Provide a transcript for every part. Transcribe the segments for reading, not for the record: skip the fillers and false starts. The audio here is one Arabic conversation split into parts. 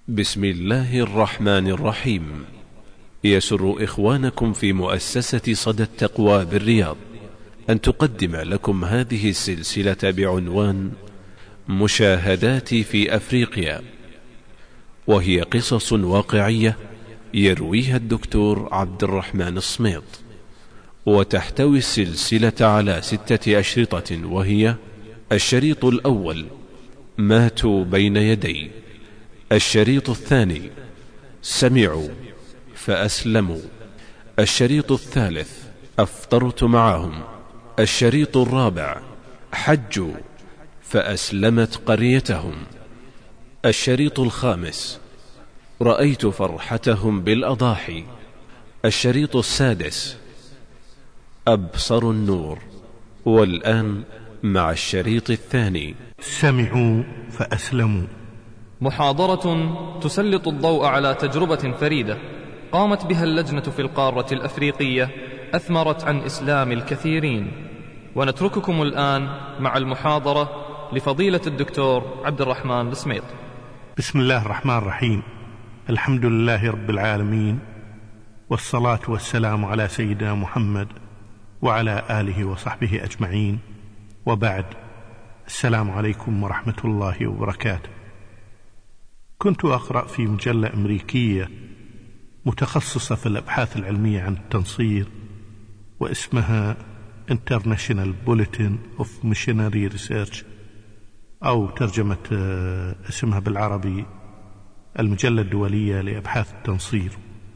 بسم الله الرحمن الرحيم. يسر إخوانكم في مؤسسة صدى التقوى بالرياض أن تقدم لكم هذه السلسلة بعنوان مشاهداتي في أفريقيا، وهي قصص واقعية يرويها الدكتور عبد الرحمن الصميط، وتحتوي السلسلة على 6 أشرطة، وهي: الشريط الأول: ماتوا بين يدي. الشريط الثاني: سمعوا فأسلموا. الشريط الثالث: أفطرت معهم. الشريط الرابع: حجوا فأسلمت قريتهم. الشريط الخامس: رأيت فرحتهم بالأضاحي. الشريط السادس: أبصروا النور. والآن مع الشريط الثاني: سمعوا فأسلموا. محاضرة تسلط الضوء على تجربة فريدة قامت بها اللجنة في القارة الأفريقية، أثمرت عن إسلام الكثيرين. ونترككم الآن مع المحاضرة لفضيلة الدكتور عبد الرحمن الصميط. بسم الله الرحمن الرحيم. الحمد لله رب العالمين، والصلاة والسلام على سيدنا محمد وعلى آله وصحبه أجمعين، وبعد. السلام عليكم ورحمة الله وبركاته. كنت أقرأ في مجلة أمريكية متخصصة في الأبحاث العلمية عن التنصير، واسمها International Bulletin of Missionary Research، أو ترجمة اسمها بالعربي المجلة الدولية لأبحاث التنصير.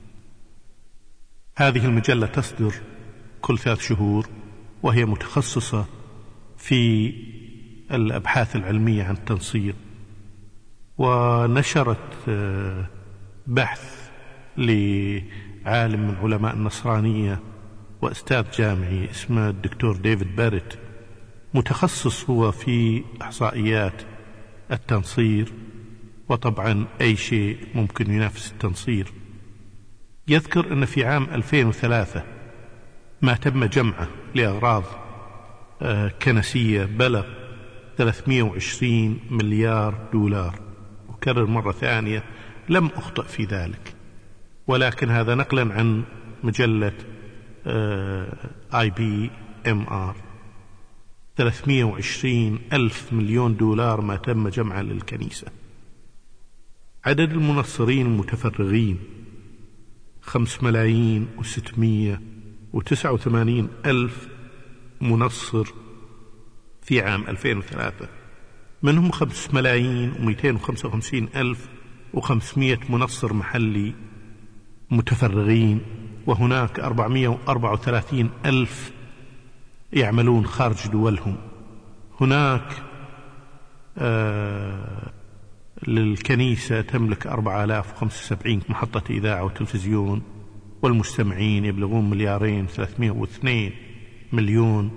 هذه المجلة تصدر كل 3 شهور، وهي متخصصة في الأبحاث العلمية عن التنصير. ونشرت بحث لعالم من علماء النصرانية وأستاذ جامعي اسمه الدكتور ديفيد باريت، متخصص هو في إحصائيات التنصير، وطبعا أي شيء ممكن ينافس التنصير. يذكر أن في عام 2003 ما تم جمعه لأغراض كنسية بلغ 320 مليار دولار. وكرر مرة ثانية، لم أخطئ في ذلك، ولكن هذا نقلا عن مجلة IBMR. 320 ألف مليون دولار ما تم جمعه للكنيسة. عدد المنصرين المتفرغين 5,689 ألف منصر في عام 2003، منهم 5,255 ألف و500 منصر محلي متفرغين، وهناك 434 ألف يعملون خارج دولهم. هناك للكنيسة تملك 4075 محطة إذاعة وتلفزيون، والمستمعين يبلغون 2,302 مليون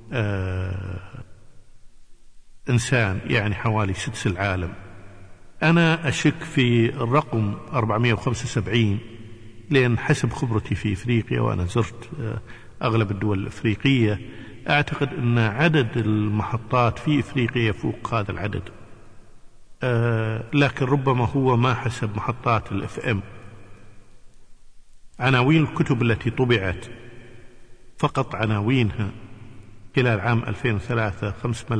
إنسان، يعني حوالي 6 العالم. أنا أشك في الرقم 475، لأن حسب خبرتي في إفريقيا، وأنا زرت أغلب الدول الأفريقية، أعتقد أن عدد المحطات في إفريقيا يفوق هذا العدد. لكن ربما هو ما حسب محطات الFM. عناوين الكتب التي طبعت، فقط عناوينها خلال عام 2003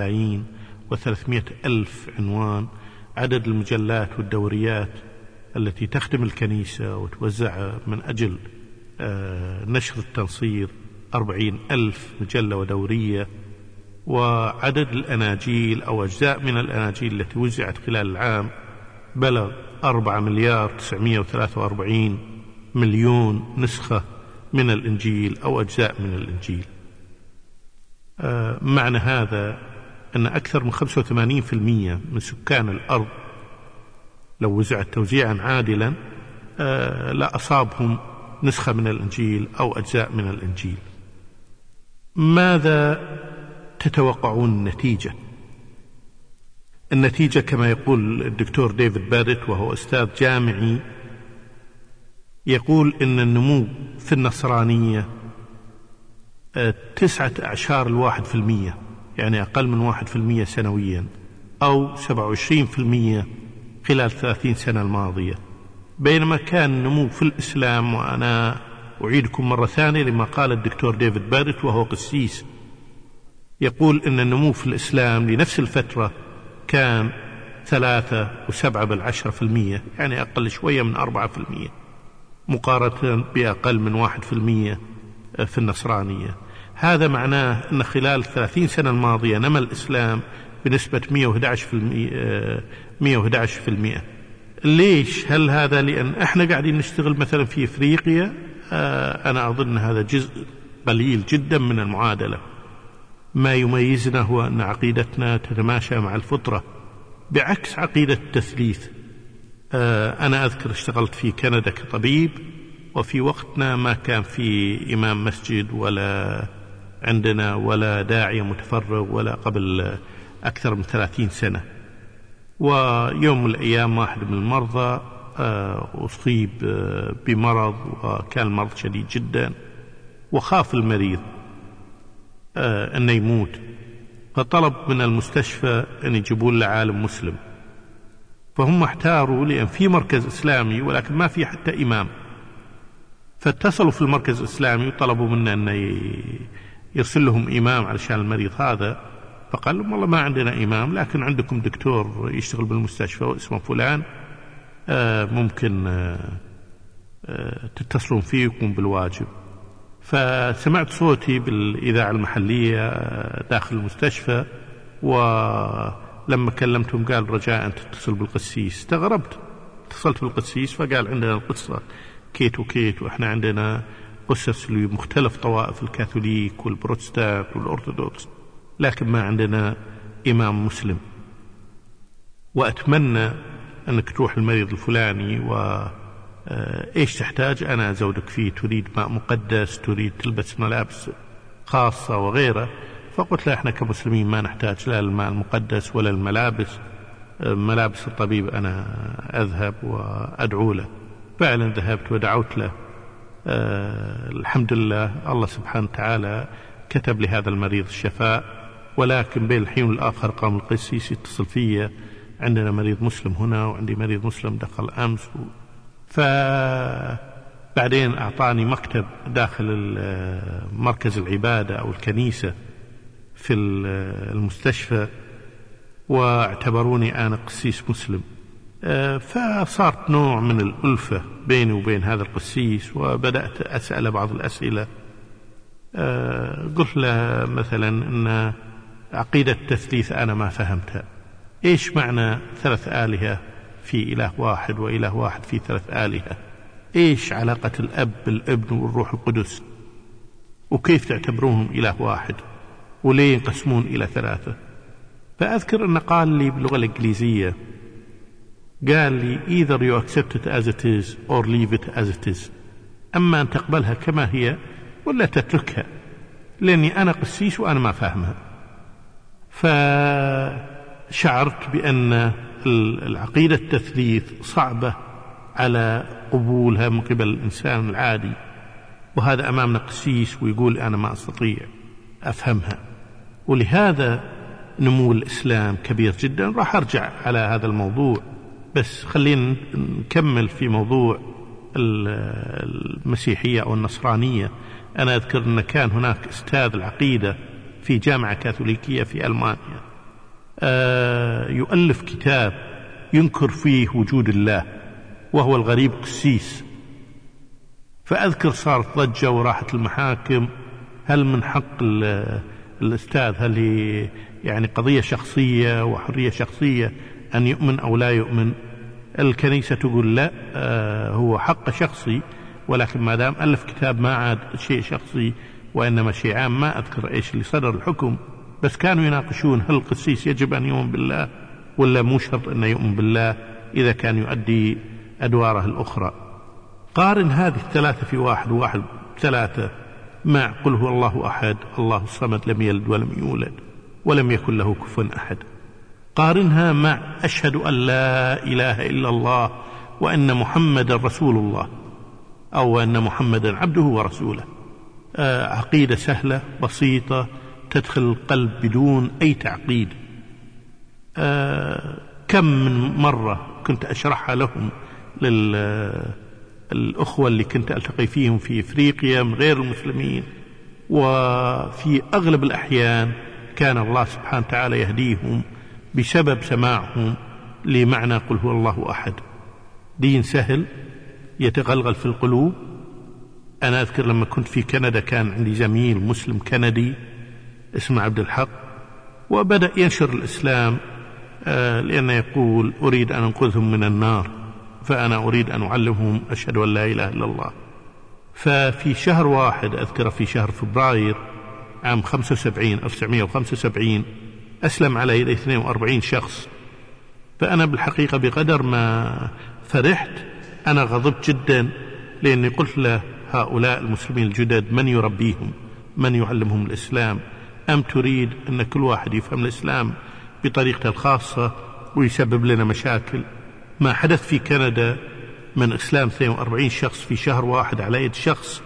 5,300,000 عنوان. عدد المجلات والدوريات التي تخدم الكنيسة وتوزع من أجل نشر التنصير 40,000 مجلة ودورية. وعدد الأناجيل أو أجزاء من الأناجيل التي وزعت خلال العام بلغ 4,943 مليون نسخة من الإنجيل أو أجزاء من الإنجيل. معنى هذا أن أكثر من 85% من سكان الأرض لو وزعت توزيعا عادلا لا أصابهم نسخة من الإنجيل أو أجزاء من الإنجيل. ماذا تتوقعون النتيجة؟ النتيجة كما يقول الدكتور ديفيد باريت، وهو أستاذ جامعي، يقول إن النمو في النصرانية 0.9%، يعني أقل من 1% سنويا، أو 27% خلال 30 سنة الماضية، بينما كان النمو في الإسلام، وأنا أعيدكم مرة ثانية لما قال الدكتور ديفيد بارت وهو قسيس، يقول إن النمو في الإسلام لنفس الفترة كان 3.7%، يعني أقل شوية من 4%، مقارنة بأقل من 1% في النصرانية. هذا معناه أن خلال 30 سنة الماضية نمى الإسلام بنسبة 111%. ليش؟ هل هذا لأن احنا قاعدين نشتغل مثلا في إفريقيا؟ أنا أظن هذا جزء قليل جدا من المعادلة. ما يميزنا هو أن عقيدتنا تتماشى مع الفطرة، بعكس عقيدة التثليث. أنا أذكر اشتغلت في كندا كطبيب، وفي وقتنا ما كان في إمام مسجد ولا عندنا ولا داعية متفرغ ولا قبل أكثر من 30 سنة. ويوم من الأيام واحد من المرضى أصيب بمرض، وكان المرض شديد جدا، وخاف المريض أنه يموت، فطلب من المستشفى أن يجيبون له عالم مسلم. فهم احتاروا لأن في مركز إسلامي ولكن ما في حتى إمام، فاتصلوا في المركز الإسلامي وطلبوا منه أن يرسل لهم إمام علشان المريض هذا. فقال لهم والله ما عندنا إمام، لكن عندكم دكتور يشتغل بالمستشفى واسمه فلان، ممكن تتصلون فيه ويقوم بالواجب. فسمعت صوتي بالإذاعة المحلية داخل المستشفى، ولما كلمتهم قال رجاء أن تتصل بالقسيس. استغربت، اتصلت بالقسيس فقال عندنا القصة كيت وكيت، وإحنا عندنا قصص لمختلف طوائف الكاثوليك والبروتستانت والأرثوذكس، لكن ما عندنا إمام مسلم. وأتمنى أنك تروح المريض الفلاني وإيش تحتاج أنا أزودك فيه، تريد ماء مقدس، تريد تلبس ملابس خاصة وغيره. فقلت له إحنا كمسلمين ما نحتاج لا الماء المقدس ولا الملابس، ملابس الطبيب أنا أذهب وأدعو له. فعلا ذهبت ودعوت له. الحمد لله الله سبحانه وتعالى كتب لهذا المريض الشفاء. ولكن بين الحين والآخر قام القسيس يتصل فيه، عندنا مريض مسلم هنا وعندي مريض مسلم دخل أمس. فبعدين أعطاني مكتب داخل مركز العبادة أو الكنيسة في المستشفى، واعتبروني أنا قسيس مسلم. فصارت نوع من الألفة بيني وبين هذا القسيس، وبدأت أسأل بعض الأسئلة. قلت له مثلا أن عقيدة التثليث أنا ما فهمتها، إيش معنى 3 آلهة في إله واحد وإله واحد في 3 آلهة؟ إيش علاقة الأب بالابن والروح القدس؟ وكيف تعتبرونهم إله واحد؟ وليه ينقسمون إلى 3؟ فأذكر أنه قال لي باللغة الإنجليزية، قال لي either you accept it as it is or leave it as it is، أما أن تقبلها كما هي ولا تتركها، لأني أنا قسيس وأنا ما فاهمها. فشعرت بأن العقيدة التثليث صعبة على قبولها من قبل الإنسان العادي، وهذا أمامنا قسيس ويقول أنا ما أستطيع أفهمها. ولهذا نمو الإسلام كبير جدا. راح أرجع على هذا الموضوع، بس خلينا نكمل في موضوع المسيحية أو النصرانية. أنا أذكر أن كان هناك أستاذ العقيدة في جامعة كاثوليكية في ألمانيا يؤلف كتاب ينكر فيه وجود الله، وهو الغريب قسيس. فأذكر صارت ضجة وراحت المحاكم، هل من حق الأستاذ، هل هي يعني قضية شخصية وحرية شخصية أن يؤمن أو لا يؤمن؟ الكنيسة تقول لا، هو حق شخصي، ولكن ما دام ألف كتاب ما عاد شيء شخصي وإنما شيء عام. ما أذكر إيش اللي صدر الحكم، بس كانوا يناقشون هل القسيس يجب أن يؤمن بالله ولا مو شرط أن يؤمن بالله إذا كان يؤدي أدواره الأخرى. قارن هذه 3 في 1 و1 3 مع قل هو الله أحد الله الصمد لم يلد ولم يولد ولم يكن له كفوا أحد. قارنها مع أشهد أن لا إله إلا الله وأن محمد رسول الله، أو أن محمدا عبده ورسوله. عقيدة سهلة بسيطة تدخل القلب بدون أي تعقيد. كم من مرة كنت أشرحها لهم للأخوة اللي كنت ألتقي فيهم في إفريقيا من غير المسلمين، وفي أغلب الأحيان كان الله سبحانه وتعالى يهديهم بسبب سماعهم لمعنى قل هو الله أحد. دين سهل يتغلغل في القلوب. أنا أذكر لما كنت في كندا كان عندي زميل مسلم كندي اسمه عبد الحق، وبدأ ينشر الإسلام لأنه يقول أريد أن أنقذهم من النار، فأنا أريد أن أعلمهم أشهد أن لا إله إلا الله. ففي شهر واحد أذكر في شهر فبراير عام 1975 أسلم على يدي 42 شخص. فأنا بالحقيقة بقدر ما فرحت أنا غضبت جدا، لأني قلت له هؤلاء المسلمين الجدد من يربيهم؟ من يعلمهم الإسلام؟ أم تريد أن كل واحد يفهم الإسلام بطريقته الخاصة ويسبب لنا مشاكل؟ ما حدث في كندا من إسلام 42 شخص في شهر واحد على يد شخص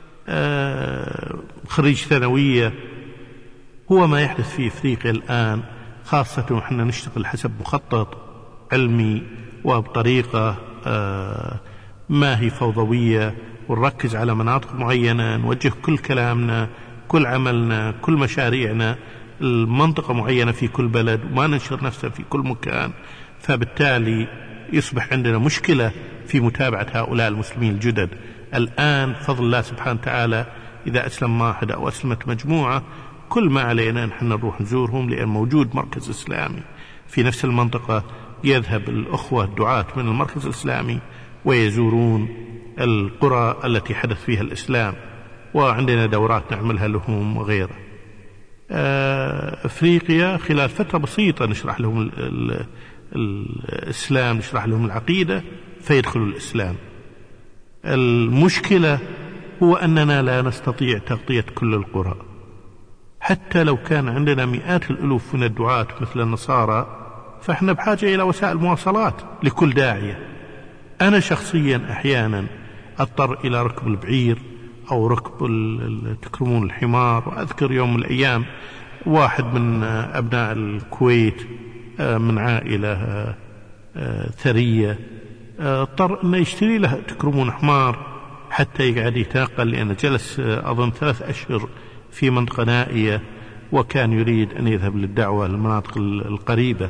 خريج ثانوية هو ما يحدث في إفريقيا الآن، خاصة وإحنا نشتغل حسب مخطط علمي وبطريقة ما هي فوضوية، ونركز على مناطق معينة، نوجه كل كلامنا كل عملنا كل مشاريعنا المنطقة معينة في كل بلد، وما ننشر نفسنا في كل مكان. فبالتالي يصبح عندنا مشكلة في متابعة هؤلاء المسلمين الجدد. الآن فضل الله سبحانه وتعالى إذا أسلم واحد أو أسلمت مجموعة كل ما علينا نحن نروح نزورهم، لأن موجود مركز إسلامي في نفس المنطقة. يذهب الأخوة الدعاة من المركز الإسلامي ويزورون القرى التي حدث فيها الإسلام، وعندنا دورات نعملها لهم وغيره. أفريقيا خلال فترة بسيطة نشرح لهم الإسلام، نشرح لهم العقيدة فيدخلوا الإسلام. المشكلة هو أننا لا نستطيع تغطية كل القرى، حتى لو كان عندنا مئات الألوف من الدعاة مثل النصارى، فإحنا بحاجة إلى وسائل مواصلات لكل داعية. أنا شخصيا أحيانا أضطر إلى ركب البعير أو ركب تكرمون الحمار. وأذكر يوم من الأيام واحد من أبناء الكويت من عائلة ثرية اضطر أن يشتري له تكرمون حمار حتى يقعد يتنقل، لأنه جلس أظن 3 أشهر في منطقة نائية، وكان يريد أن يذهب للدعوة للمناطق القريبة.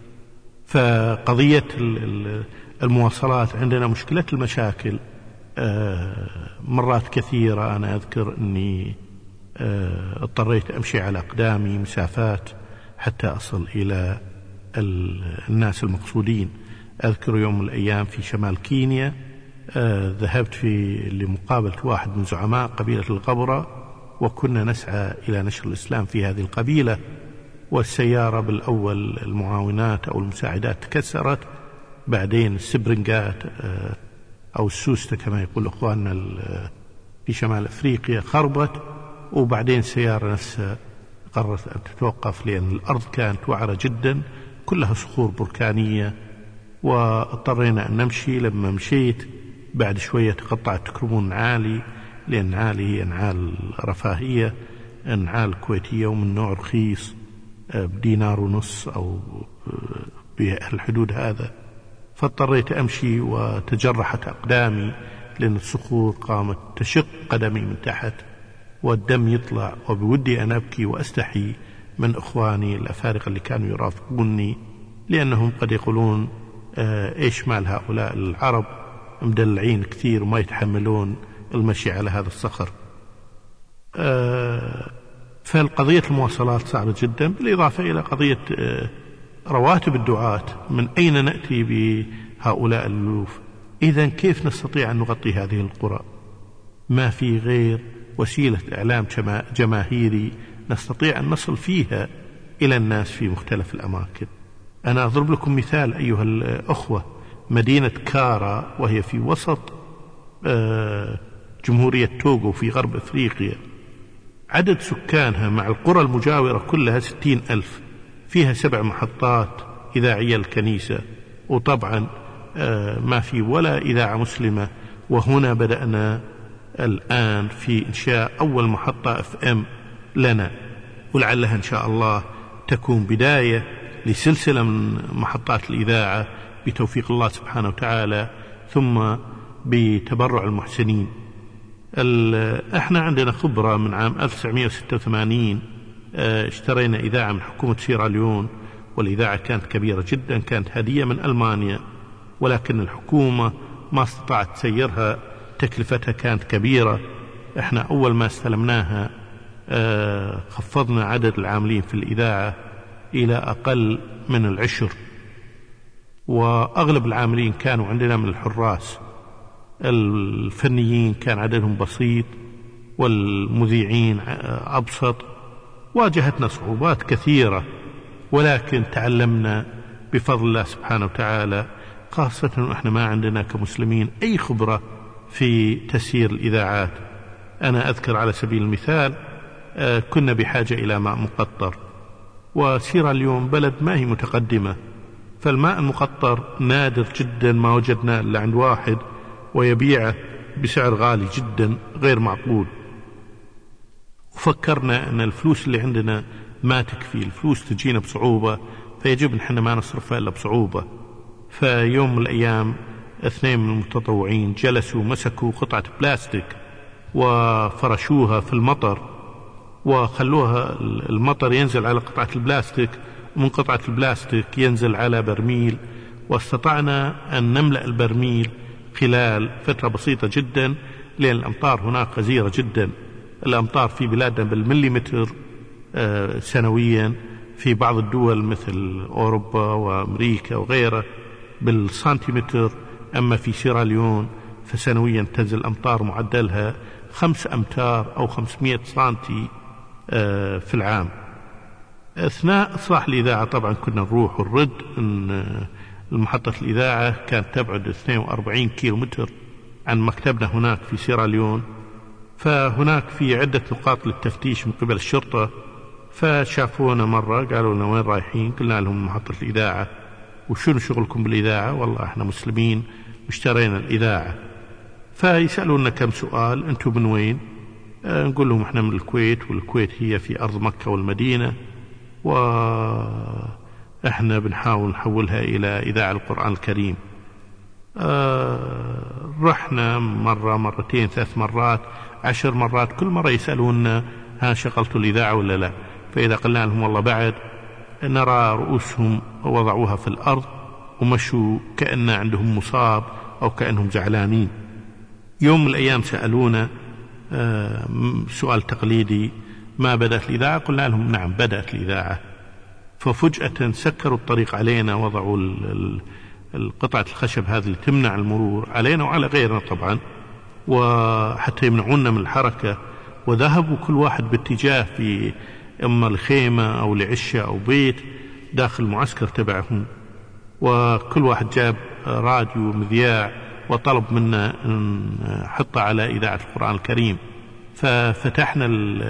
فقضية المواصلات عندنا مشكلة المشاكل. مرات كثيرة أنا أذكر أني اضطريت أمشي على أقدامي مسافات حتى أصل إلى الناس المقصودين. أذكر يوم من الأيام في شمال كينيا ذهبت لمقابلة واحد من زعماء قبيلة الغبرة، وكنا نسعى إلى نشر الإسلام في هذه القبيلة. والسيارة بالأول المعاونات أو المساعدات تكسرت، بعدين السبرنجات أو السوستة كما يقول أخواننا في شمال أفريقيا خربت، وبعدين السيارة نفسها قررت أن تتوقف لأن الأرض كانت وعرة جدا كلها صخور بركانية، واضطرينا أن نمشي. لما مشيت بعد شوية تقطعت تكرمون نعالي، لأن نعالي هي نعال رفاهية، نعال كويتية ومن نوع رخيص ب1.5 دينار أو بهالحدود هذا. فاضطريت أمشي وتجرحت أقدامي لأن الصخور قامت تشق قدمي من تحت والدم يطلع، وبودي أن أبكي وأستحي من إخواني الأفارقة اللي كانوا يرافقوني، لأنهم قد يقولون إيش مال هؤلاء العرب مدلعين كثير وما يتحملون المشي على هذا الصخر. فالقضية المواصلات صعبة جدا، بالإضافة إلى قضية رواتب الدعاة. من أين نأتي بهؤلاء الألوف؟ إذن كيف نستطيع أن نغطي هذه القرى؟ ما في غير وسيلة إعلام جماهيري نستطيع أن نصل فيها إلى الناس في مختلف الأماكن. أنا أضرب لكم مثال أيها الأخوة. مدينة كارا وهي في وسط جمهورية توغو في غرب أفريقيا، عدد سكانها مع القرى المجاورة كلها 60,000، فيها 7 محطات إذاعية الكنيسة، وطبعا ما في ولا إذاعة مسلمة. وهنا بدأنا الآن في إنشاء أول محطة FM لنا، ولعلها إن شاء الله تكون بداية لسلسلة من محطات الإذاعة بتوفيق الله سبحانه وتعالى، ثم بتبرع المحسنين. احنا عندنا خبرة من عام 1986 اشترينا إذاعة من حكومة سيراليون، والإذاعة كانت كبيرة جدا، كانت هدية من ألمانيا، ولكن الحكومة ما استطاعت تسيرها، تكلفتها كانت كبيرة. احنا أول ما استلمناها خفضنا عدد العاملين في الإذاعة إلى أقل من 10، وأغلب العاملين كانوا عندنا من الحراس. الفنيين كان عددهم بسيط، والمذيعين أبسط. واجهتنا صعوبات كثيرة، ولكن تعلمنا بفضل الله سبحانه وتعالى، خاصة إحنا ما عندنا كمسلمين أي خبرة في تسيير الإذاعات. أنا أذكر على سبيل المثال كنا بحاجة إلى ماء مقطر، وسيراليون بلد ما هي متقدمة، فالماء المقطر نادر جدا، ما وجدنا إلا عند واحد ويبيعه بسعر غالي جدا غير معقول. وفكرنا أن الفلوس اللي عندنا ما تكفي، الفلوس تجينا بصعوبة، فيجب أن احنا ما نصرفها إلا بصعوبة. فيوم من الأيام 2 من المتطوعين جلسوا مسكوا قطعة بلاستيك وفرشوها في المطر، وخلوها المطر ينزل على قطعة البلاستيك، ومن قطعة البلاستيك ينزل على برميل، واستطعنا أن نملأ البرميل خلال فترة بسيطة جدا، لأن الأمطار هناك غزيرة جدا. الأمطار في بلادنا بالمليمتر سنويا، في بعض الدول مثل أوروبا وأمريكا وغيرها بالسنتيمتر، أما في سيراليون فسنويا تنزل أمطار معدلها 5 أمتار أو 500 سنتي في العام. أثناء إصلاح الإذاعة طبعا كنا نروح ونرد. المحطة الإذاعة كانت تبعد 42 كيلومتر عن مكتبنا هناك في سيراليون، فهناك في عدة نقاط للتفتيش من قبل الشرطة. فشافونا مرة قالوا لنا وين رايحين؟ قلنا لهم محطة الإذاعة. وشنو شغلكم بالإذاعة؟ والله احنا مسلمين واشترينا الإذاعة. فيسألونا كم سؤال، انتم من وين؟ نقول لهم احنا من الكويت، والكويت هي في أرض مكة والمدينة، وإحنا بنحاول نحولها إلى إذاعة القرآن الكريم. رحنا مرة، مرتين، 3 مرات، 10 مرات، كل مرة يسألوننا ها شغلتوا الإذاعة ولا لا؟ فإذا قلنا لهم والله بعد، نرى رؤوسهم وضعوها في الأرض ومشوا كأن عندهم مصاب أو كأنهم زعلانين. يوم من الأيام سألونا سؤال تقليدي، ما بدأت الإذاعة؟ قلنا لهم نعم بدأت الإذاعة. ففجأة سكروا الطريق علينا، وضعوا القطعة الخشب هذه اللي تمنع المرور علينا وعلى غيرنا طبعا، وحتى يمنعونا من الحركة. وذهبوا كل واحد باتجاه، في إما الخيمة أو لعشة أو بيت داخل المعسكر تبعهم، وكل واحد جاب راديو مذياع وطلب منا نحطه على إذاعة القرآن الكريم. ففتحنا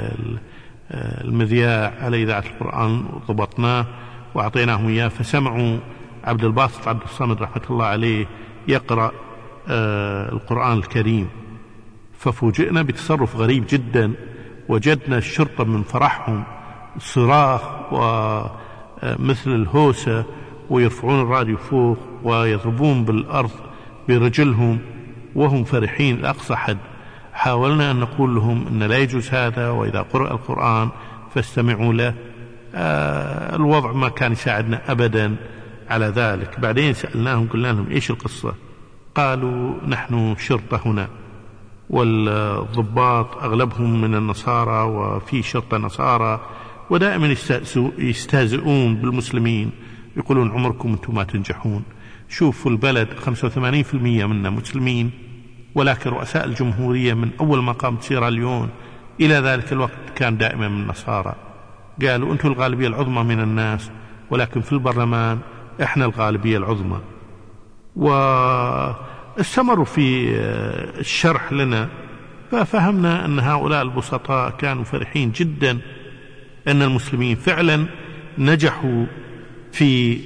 المذياع على إذاعة القرآن وضبطناه وأعطيناهم إياه، فسمعوا عبد الباسط عبد الصمد رحمة الله عليه يقرأ القرآن الكريم. ففوجئنا بتصرف غريب جدا، وجدنا الشرطة من فرحهم صراخ ومثل الهوسة، ويرفعون الراديو فوق ويضربون بالأرض برجلهم وهم فرحين لأقصى حد. حاولنا أن نقول لهم أن لا يجوز هذا، وإذا قرأ القرآن فاستمعوا له. الوضع ما كان يساعدنا أبدا على ذلك. بعدين سألناهم قلنا لهم إيش القصة؟ قالوا نحن شرطة هنا، والضباط أغلبهم من النصارى، وفي شرطة نصارى، ودائما يستهزئون بالمسلمين، يقولون عمركم أنتم ما تنجحون. شوفوا البلد 85% منا مسلمين، ولكن رؤساء الجمهورية من أول ما قامت سيراليون إلى ذلك الوقت كان دائما من النصارى. قالوا أنتم الغالبية العظمى من الناس، ولكن في البرلمان إحنا الغالبية العظمى. واستمروا في الشرح لنا، ففهمنا أن هؤلاء البسطاء كانوا فرحين جدا أن المسلمين فعلا نجحوا في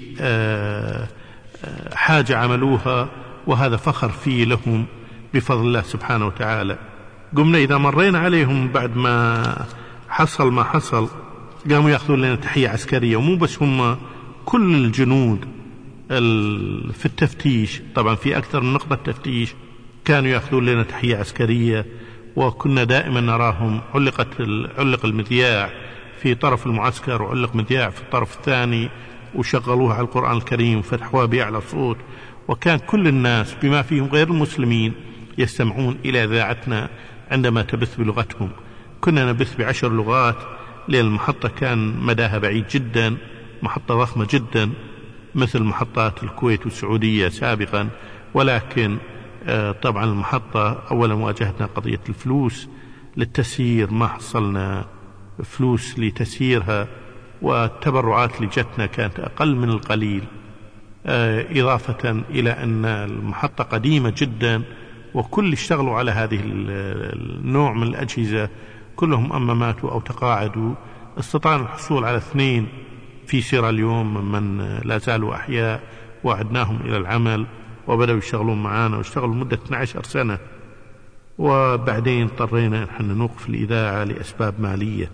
حاجة عملوها، وهذا فخر فيه لهم بفضل الله سبحانه وتعالى. قمنا إذا مرينا عليهم بعد ما حصل ما حصل، قاموا يأخذون لنا تحية عسكرية، ومو بس هم كل الجنود في التفتيش، طبعا في أكثر من نقطة تفتيش، كانوا يأخذون لنا تحية عسكرية، وكنا دائما نراهم علق المذياع في طرف المعسكر وعلق مذياع في الطرف الثاني، وشغلوها على القرآن الكريم وفتحوها بأعلى صوت، وكان كل الناس بما فيهم غير المسلمين يستمعون إلى إذاعتنا عندما تبث بلغتهم. كنا نبث ب10 لغات، لأن المحطة كان مداها بعيد جدا، محطة ضخمة جدا مثل محطات الكويت والسعودية سابقا، ولكن طبعا المحطة أولا واجهتنا قضية الفلوس للتسيير، ما حصلنا فلوس لتسييرها، والتبرعات اللي جتنا كانت أقل من القليل، إضافة إلى أن المحطة قديمة جدا، وكل اشتغلوا على هذه النوع من الأجهزة كلهم أما ماتوا أو تقاعدوا. استطعنا الحصول على 2 في سيراليون من لا زالوا أحياء، وعدناهم إلى العمل وبدأوا يشتغلون معنا، واشتغلوا مدة 12 سنة، وبعدين اضطرينا نحن نوقف الإذاعة لأسباب مالية.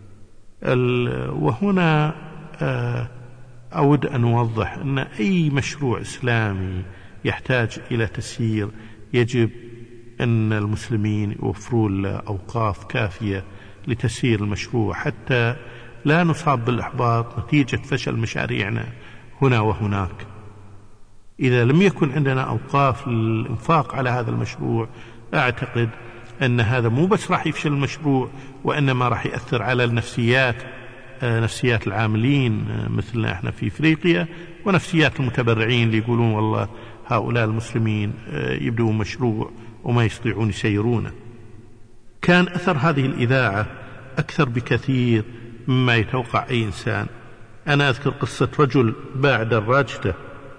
وهنا أود أن أوضح أن أي مشروع إسلامي يحتاج إلى تسيير يجب أن المسلمين يوفرون له أوقاف كافية لتسيير المشروع، حتى لا نصاب بالإحباط نتيجة فشل مشاريعنا هنا وهناك. إذا لم يكن عندنا أوقاف للإنفاق على هذا المشروع، أعتقد أن هذا مو بس راح يفشل المشروع، وإنما راح يأثر على نفسيات العاملين مثلنا احنا في إفريقيا، ونفسيات المتبرعين اللي يقولون والله هؤلاء المسلمين يبدون مشروع وما يستطيعون يسيرونه. كان أثر هذه الإذاعة أكثر بكثير مما يتوقع أي إنسان. أنا أذكر قصة رجل باع دراجته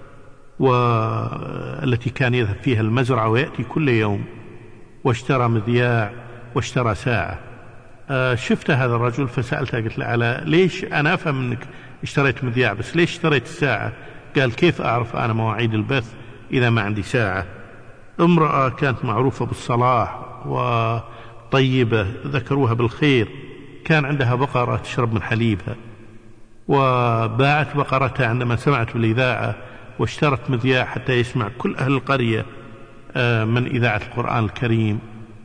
والتي كان يذهب فيها المزرعة ويأتي كل يوم، واشترى مذياع واشترى ساعة. شفت هذا الرجل فسألته، قلت له على ليش، أنا أفهم أنك اشتريت مذياع بس ليش اشتريت الساعة؟ قال كيف أعرف أنا مواعيد البث إذا ما عندي ساعة؟ امرأة كانت معروفة بالصلاح وطيبة، ذكروها بالخير، كان عندها بقرة تشرب من حليبها، وباعت بقرتها عندما سمعت بالإذاعة، واشترت مذياع حتى يسمع كل أهل القرية من إذاعة القرآن الكريم.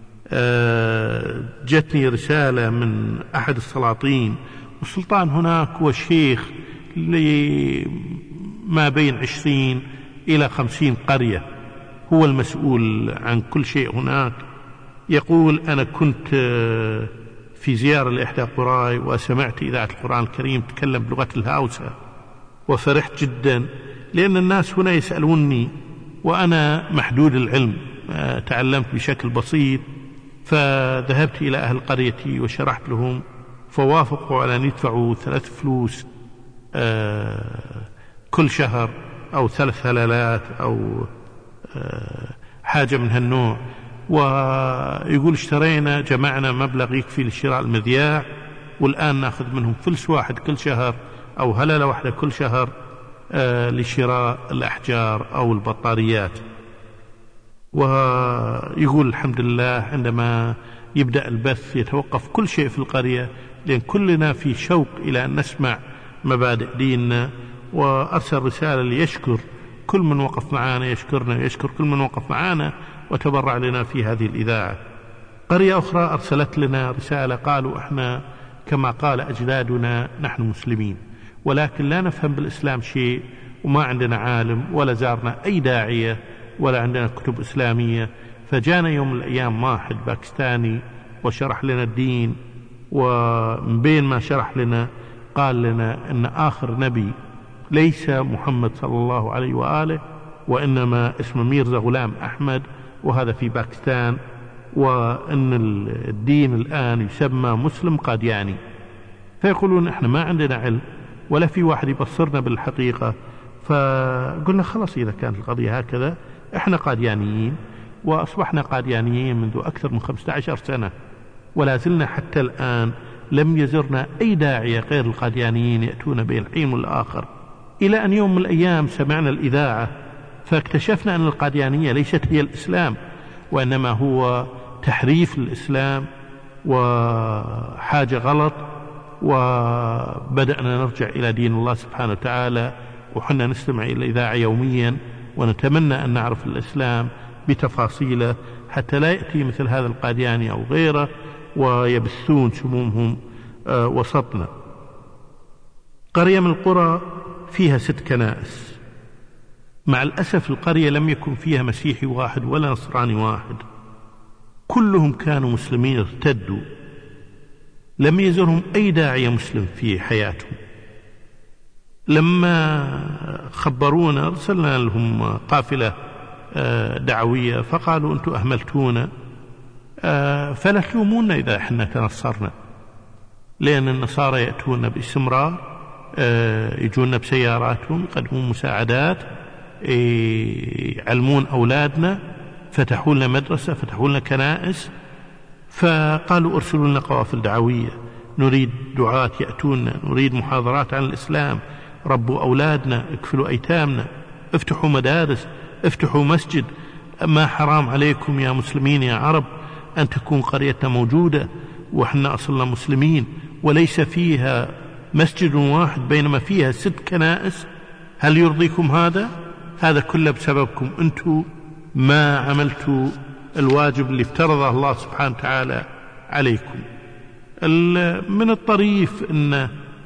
جتني رسالة من أحد السلاطين، والسلطان هناك هو شيخ ما بين 20 إلى 50 قرية، هو المسؤول عن كل شيء هناك. يقول أنا كنت في زيارة لإحدى قراي وسمعت إذاعة القرآن الكريم تكلم بلغة الهاوسة، وفرحت جدا لأن الناس هنا يسألوني وأنا محدود العلم، تعلمت بشكل بسيط، فذهبت إلى أهل قريتي وشرحت لهم، فوافقوا على أن يدفعوا 3 فلوس كل شهر، أو 3 هلالات أو حاجة من هالنوع. ويقول اشترينا، جمعنا مبلغ يكفي لشراء المذياع، والآن نأخذ منهم فلس واحد كل شهر أو هلالة واحدة كل شهر لشراء الأحجار أو البطاريات. ويقول الحمد لله عندما يبدأ البث يتوقف كل شيء في القرية، لأن كلنا في شوق إلى أن نسمع مبادئ ديننا. وأرسل رسالة ليشكر كل من وقف معنا، يشكرنا، يشكر كل من وقف معنا وتبرع لنا في هذه الإذاعة. قرية أخرى أرسلت لنا رسالة، قالوا احنا كما قال أجدادنا نحن مسلمين، ولكن لا نفهم بالإسلام شيء، وما عندنا عالم ولا زارنا أي داعية ولا عندنا كتب إسلامية. فجانا يوم من الأيام واحد باكستاني وشرح لنا الدين، ومن بين ما شرح لنا قال لنا أن آخر نبي ليس محمد صلى الله عليه وآله، وإنما اسمه ميرزا غلام أحمد، وهذا في باكستان، وأن الدين الآن يسمى مسلم قادياني. فيقولون احنا ما عندنا علم ولا في واحد يبصرنا بالحقيقة. فقلنا خلاص إذا كانت القضية هكذا احنا قاديانيين، وأصبحنا قاديانيين منذ أكثر من 15 سنة، ولا زلنا حتى الآن لم يزرنا أي داعية غير القاديانيين يأتون بين الحين والآخر. إلى أن يوم من الأيام سمعنا الإذاعة فاكتشفنا أن القاديانية ليست هي الإسلام، وإنما هو تحريف الإسلام وحاجة غلط، وبدأنا نرجع إلى دين الله سبحانه وتعالى، وحنا نستمع إلى الإذاعة يوميا ونتمنى أن نعرف الإسلام بتفاصيله حتى لا يأتي مثل هذا القادياني أو غيره ويبثون سمومهم وسطنا. قرية من القرى فيها 6 كنائس، مع الأسف القرية لم يكن فيها مسيحي واحد ولا نصراني واحد، كلهم كانوا مسلمين ارتدوا، لم يزرهم أي داعية مسلم في حياتهم. لما خبرونا أرسلنا لهم قافلة دعوية فقالوا أنتم أهملتونا، فلا تلومونا إذا احنا تنصرنا، لأن النصارى يأتون باستمرار، يجونا بسياراتهم، يقدمون مساعدات، يعلمون أولادنا، فتحوا لنا مدرسة، فتحوا لنا كنائس. فقالوا ارسلوا لنا قوافل دعوية، نريد دعاة يأتون، نريد محاضرات عن الإسلام، ربوا أولادنا، اكفلوا أيتامنا، افتحوا مدارس، افتحوا مسجد. ما حرام عليكم يا مسلمين يا عرب أن تكون قريتنا موجودة وإحنا أصلنا مسلمين وليس فيها مسجد واحد بينما فيها 6 كنائس؟ هل يرضيكم هذا؟ هذا كله بسببكم، أنتم ما عملتوا الواجب اللي افترضه الله سبحانه وتعالى عليكم. من الطريف أن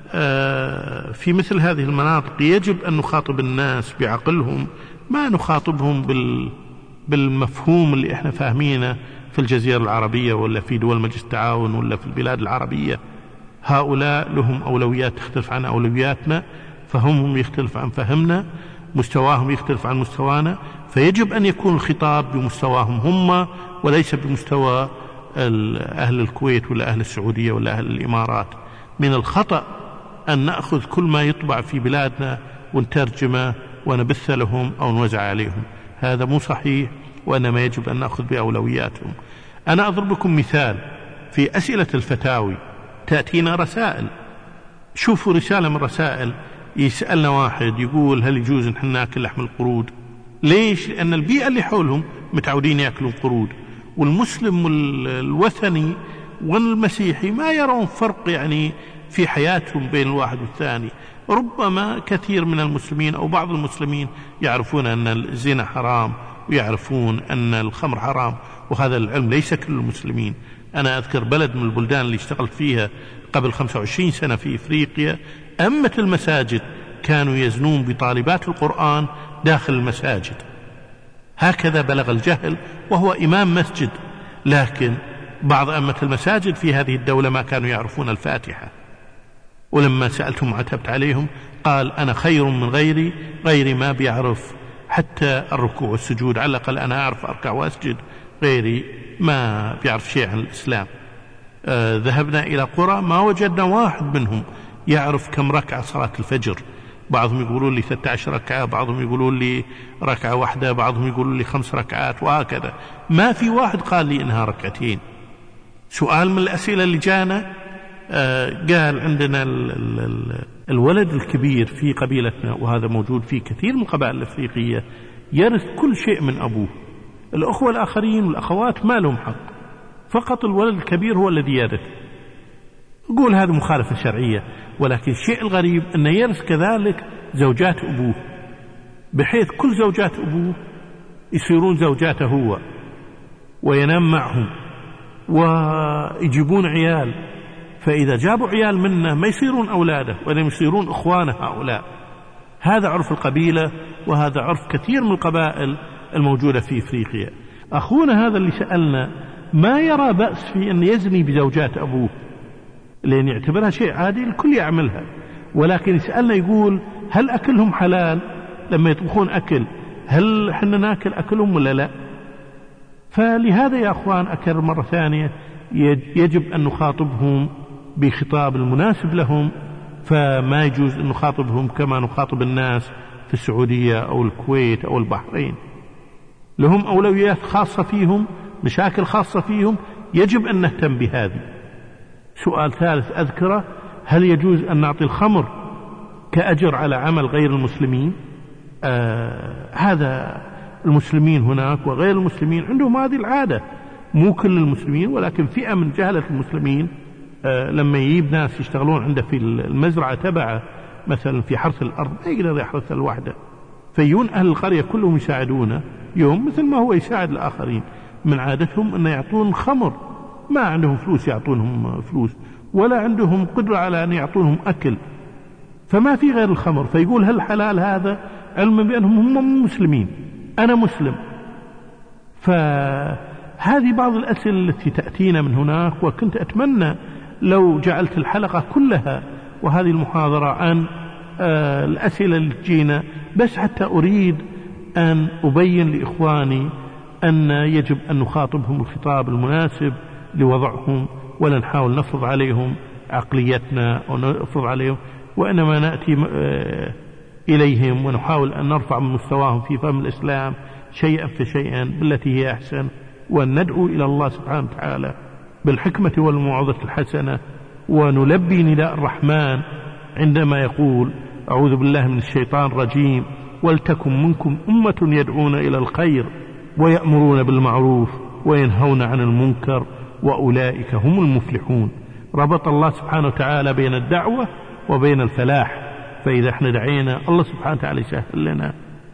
في مثل هذه المناطق يجب أن نخاطب الناس بعقلهم، ما نخاطبهم بالمفهوم اللي احنا فاهمينه في الجزيرة العربية ولا في دول مجلس التعاون ولا في البلاد العربية. هؤلاء لهم أولويات تختلف عن أولوياتنا، فهمهم يختلف عن فهمنا، مستواهم يختلف عن مستوانا، فيجب أن يكون الخطاب بمستواهم هم وليس بمستوى أهل الكويت ولا أهل السعودية ولا أهل الإمارات. من الخطأ أن نأخذ كل ما يطبع في بلادنا ونترجمه ونبث لهم أو نوزع عليهم، هذا مو صحيح، وإنما يجب أن نأخذ بأولوياتهم. أنا أضرب لكم مثال في أسئلة الفتاوي، تأتينا رسائل، شوفوا رسالة من رسائل يسألنا واحد يقول هل يجوز نحن ناكل لحم القرود؟ ليش؟ لأن البيئة اللي حولهم متعودين يأكلون قرود، والمسلم والوثني والمسيحي ما يرون فرق يعني في حياتهم بين الواحد والثاني. ربما كثير من المسلمين أو بعض المسلمين يعرفون أن الزنا حرام ويعرفون أن الخمر حرام، وهذا العلم ليس كل المسلمين. أنا أذكر بلد من البلدان اللي اشتغلت فيها قبل 25 سنة في إفريقيا، أمة المساجد كانوا يزنون بطالبات القرآن داخل المساجد، هكذا بلغ الجهل وهو إمام مسجد. لكن بعض أمة المساجد في هذه الدولة ما كانوا يعرفون الفاتحة، ولما سألتهم عتبت عليهم قال أنا خير من غيري ما بيعرف حتى الركوع والسجود، على الأقل أنا أعرف أركع وأسجد، غيري ما بيعرف شيء عن الإسلام. ذهبنا إلى قرى ما وجدنا واحد منهم يعرف كم ركعة صلاة الفجر، بعضهم يقولون لي 13 ركعة، بعضهم يقولون لي ركعة واحدة، بعضهم يقولون لي 5 ركعات، وهكذا. ما في واحد قال لي إنها ركعتين. سؤال من الأسئلة اللي جانا قال عندنا الولد الكبير في قبيلتنا، وهذا موجود في كثير من القبائل الأفريقية، يرث كل شيء من أبوه، الأخوة الآخرين والأخوات ما لهم حق، فقط الولد الكبير هو الذي يرث. يقول هذا مخالفة شرعية، ولكن الشيء الغريب أن يرث كذلك زوجات أبوه، بحيث كل زوجات أبوه يصيرون زوجاته هو وينام معهم ويجيبون عيال، فإذا جابوا عيال منه ما يصيرون أولاده وإنما يصيرون إخوانه هؤلاء. هذا عرف القبيلة، وهذا عرف كثير من القبائل الموجودة في إفريقيا. أخونا هذا اللي سألنا ما يرى بأس في أن يزني بزوجات أبوه، لأن يعتبرها شيء عادي الكل يعملها، ولكن يسألنا يقول هل أكلهم حلال؟ لما يطبخون أكل هل حنا ناكل أكلهم ولا لا؟ فلهذا يا أخوان أكرر مرة ثانية، يجب أن نخاطبهم بخطاب المناسب لهم، فما يجوز أن نخاطبهم كما نخاطب الناس في السعودية أو الكويت أو البحرين. لهم أولويات خاصة فيهم، مشاكل خاصة فيهم، يجب أن نهتم بهذه. سؤال ثالث أذكره، هل يجوز أن نعطي الخمر كأجر على عمل غير المسلمين؟ هذا المسلمين هناك وغير المسلمين عندهم هذه العادة، مو كل المسلمين ولكن فئة من جهلة المسلمين لما يجيب ناس يشتغلون عنده في المزرعة تبعه مثلا في حرث الأرض ما يقدر يحرث لوحده، فيجون أهل القرية كلهم يساعدونه يوم مثل ما هو يساعد الآخرين. من عادتهم أن يعطون خمر، ما عندهم فلوس يعطونهم فلوس ولا عندهم قدرة على أن يعطونهم أكل، فما في غير الخمر. فيقول هل حلال هذا؟ علما بأنهم هم مسلمين، أنا مسلم. فهذه بعض الأسئلة التي تأتينا من هناك، وكنت أتمنى لو جعلت الحلقة كلها وهذه المحاضرة عن الأسئلة اللي تجينا، بس حتى أريد أن أبين لإخواني أن يجب أن نخاطبهم الخطاب المناسب لوضعهم، ولا نحاول نفرض عليهم عقليتنا أو نفرض عليهم، وإنما نأتي إليهم ونحاول أن نرفع من مستواهم في فهم الإسلام شيئا فشيئا بالتي هي أحسن، وأن ندعو إلى الله سبحانه وتعالى بالحكمة والموعظة الحسنة، ونلبي نداء الرحمن عندما يقول أعوذ بالله من الشيطان الرجيم ولتكن منكم أمة يدعون إلى الخير ويأمرون بالمعروف وينهون عن المنكر وأولئك هم المفلحون. ربط الله سبحانه وتعالى بين الدعوة وبين الفلاح، فإذا احنا دعينا الله سبحانه وتعالى يسهل لنا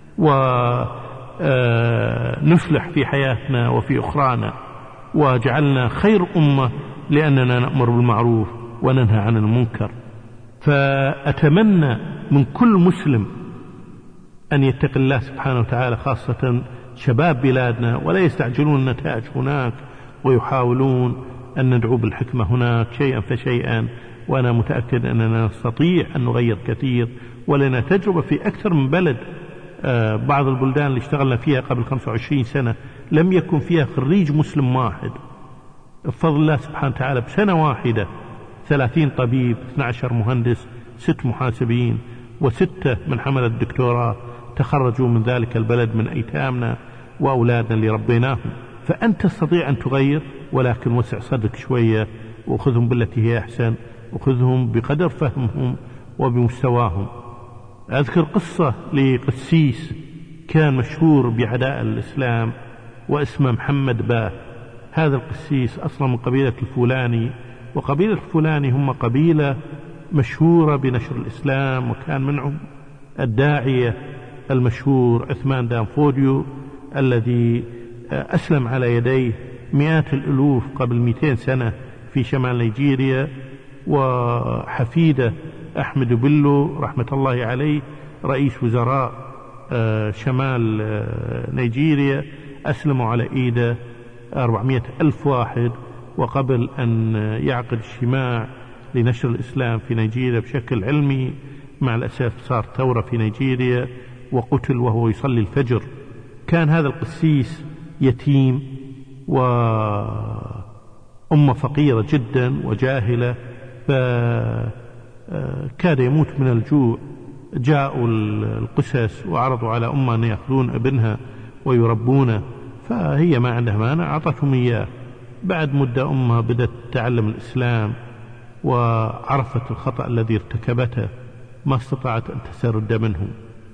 ونفلح في حياتنا وفي أخرانا، وجعلنا خير أمة لأننا نأمر بالمعروف وننهى عن المنكر. فأتمنى من كل مسلم أن يتقي الله سبحانه وتعالى، خاصة شباب بلادنا، ولا يستعجلون النتائج هناك ويحاولون أن ندعو بالحكمة هناك شيئا فشيئا. وأنا متأكد أننا نستطيع أن نغير كثير، ولنا تجربة في أكثر من بلد. بعض البلدان اللي اشتغلنا فيها قبل 25 سنة لم يكن فيها خريج مسلم واحد، بفضل الله سبحانه وتعالى بسنة واحدة 30 طبيب، 12 مهندس، 6 محاسبين، و6 من حملة الدكتوراه تخرجوا من ذلك البلد من أيتامنا وأولادنا اللي ربيناهم. فأنت تستطيع أن تغير، ولكن وسع صدرك شوية وخذهم بالتي هي أحسن، وخذهم بقدر فهمهم وبمستواهم. أذكر قصة لقسيس كان مشهور بعداء الإسلام واسمه محمد باه. هذا القسيس أصلا من قبيلة الفولاني، وقبيلة الفولاني هم قبيلة مشهورة بنشر الإسلام، وكان منهم الداعية المشهور عثمان دانفوديو الذي أسلم على يديه مئات الألوف قبل 200 سنة في شمال نيجيريا، وحفيده أحمد بيلو رحمة الله عليه رئيس وزراء شمال نيجيريا أسلموا على إيده 400 ألف واحد. وقبل أن يعقد اجتماع لنشر الإسلام في نيجيريا بشكل علمي، مع الأسف صار ثورة في نيجيريا وقتل وهو يصلي الفجر. كان هذا القسيس يتيم وأمة فقيرة جدا وجاهلة، فكاد يموت من الجوع. جاءوا القسس وعرضوا على أمة أن يأخذون ابنها ويربونه، فهي ما عندها مانع أعطتهم إياه. بعد مدة أمها بدأت تتعلم الإسلام وعرفت الخطأ الذي ارتكبته، ما استطاعت أن تسترد منه.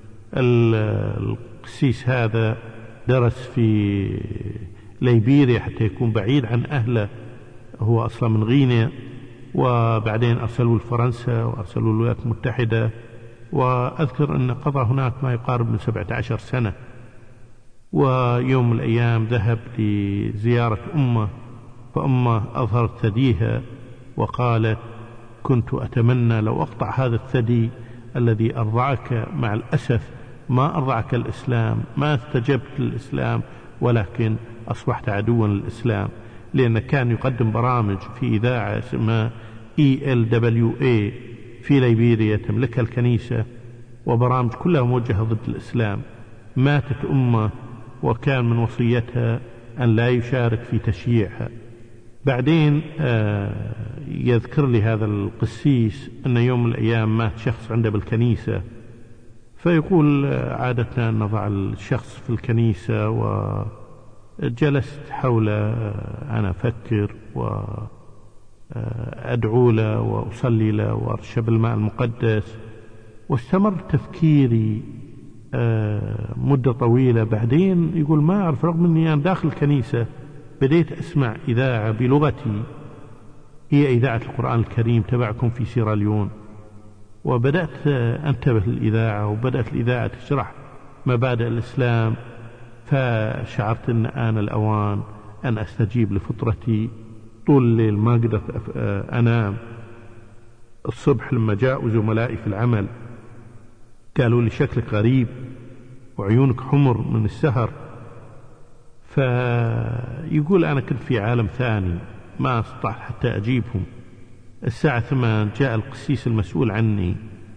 القسيس هذا درس في ليبيريا حتى يكون بعيد عن أهله، هو أصلا من غينيا، وبعدين أرسلوا لفرنسا وأرسلوا للولايات المتحدة، وأذكر أن قضى هناك ما يقارب من 17 سنة. ويوم من الأيام ذهب لزيارة أمه، فأمه أظهرت ثديها وقالت كنت أتمنى لو أقطع هذا الثدي الذي أرضعك، مع الأسف ما أرضعك الإسلام، ما استجبت للإسلام، ولكن أصبحت عدوا للإسلام. لأنه كان يقدم برامج في إذاعة اسمها ELWA في ليبيريا تملكها الكنيسة، وبرامج كلها موجهة ضد الإسلام. ماتت أمه وكان من وصيتها أن لا يشارك في تشييعها. بعدين يذكر لي هذا القسيس أن يوم من الأيام مات شخص عنده بالكنيسة، فيقول عادتنا أن نضع الشخص في الكنيسة، وجلست حوله أنا أفكر وأدعو له وأصلي له وأرشب الماء المقدس، واستمر تفكيري مدة طويلة. بعدين يقول ما أعرف، رغم أني أنا داخل الكنيسة بديت أسمع إذاعة بلغتي هي إذاعة القرآن الكريم تبعكم في سيراليون. وبدأت أنتبه للإذاعة، وبدأت الإذاعة تشرح مبادئ الإسلام، فشعرت أن آن الأوان أن أستجيب لفطرتي. طول الليل ما قدرت أنام. الصبح لما جاءوا زملائي في العمل قالوا لي شكلك غريب وعيونك حمر من السهر، فيقول أنا كنت في عالم ثاني ما استطعت حتى أجيبهم. الساعة 8 جاء القسيس المسؤول عني،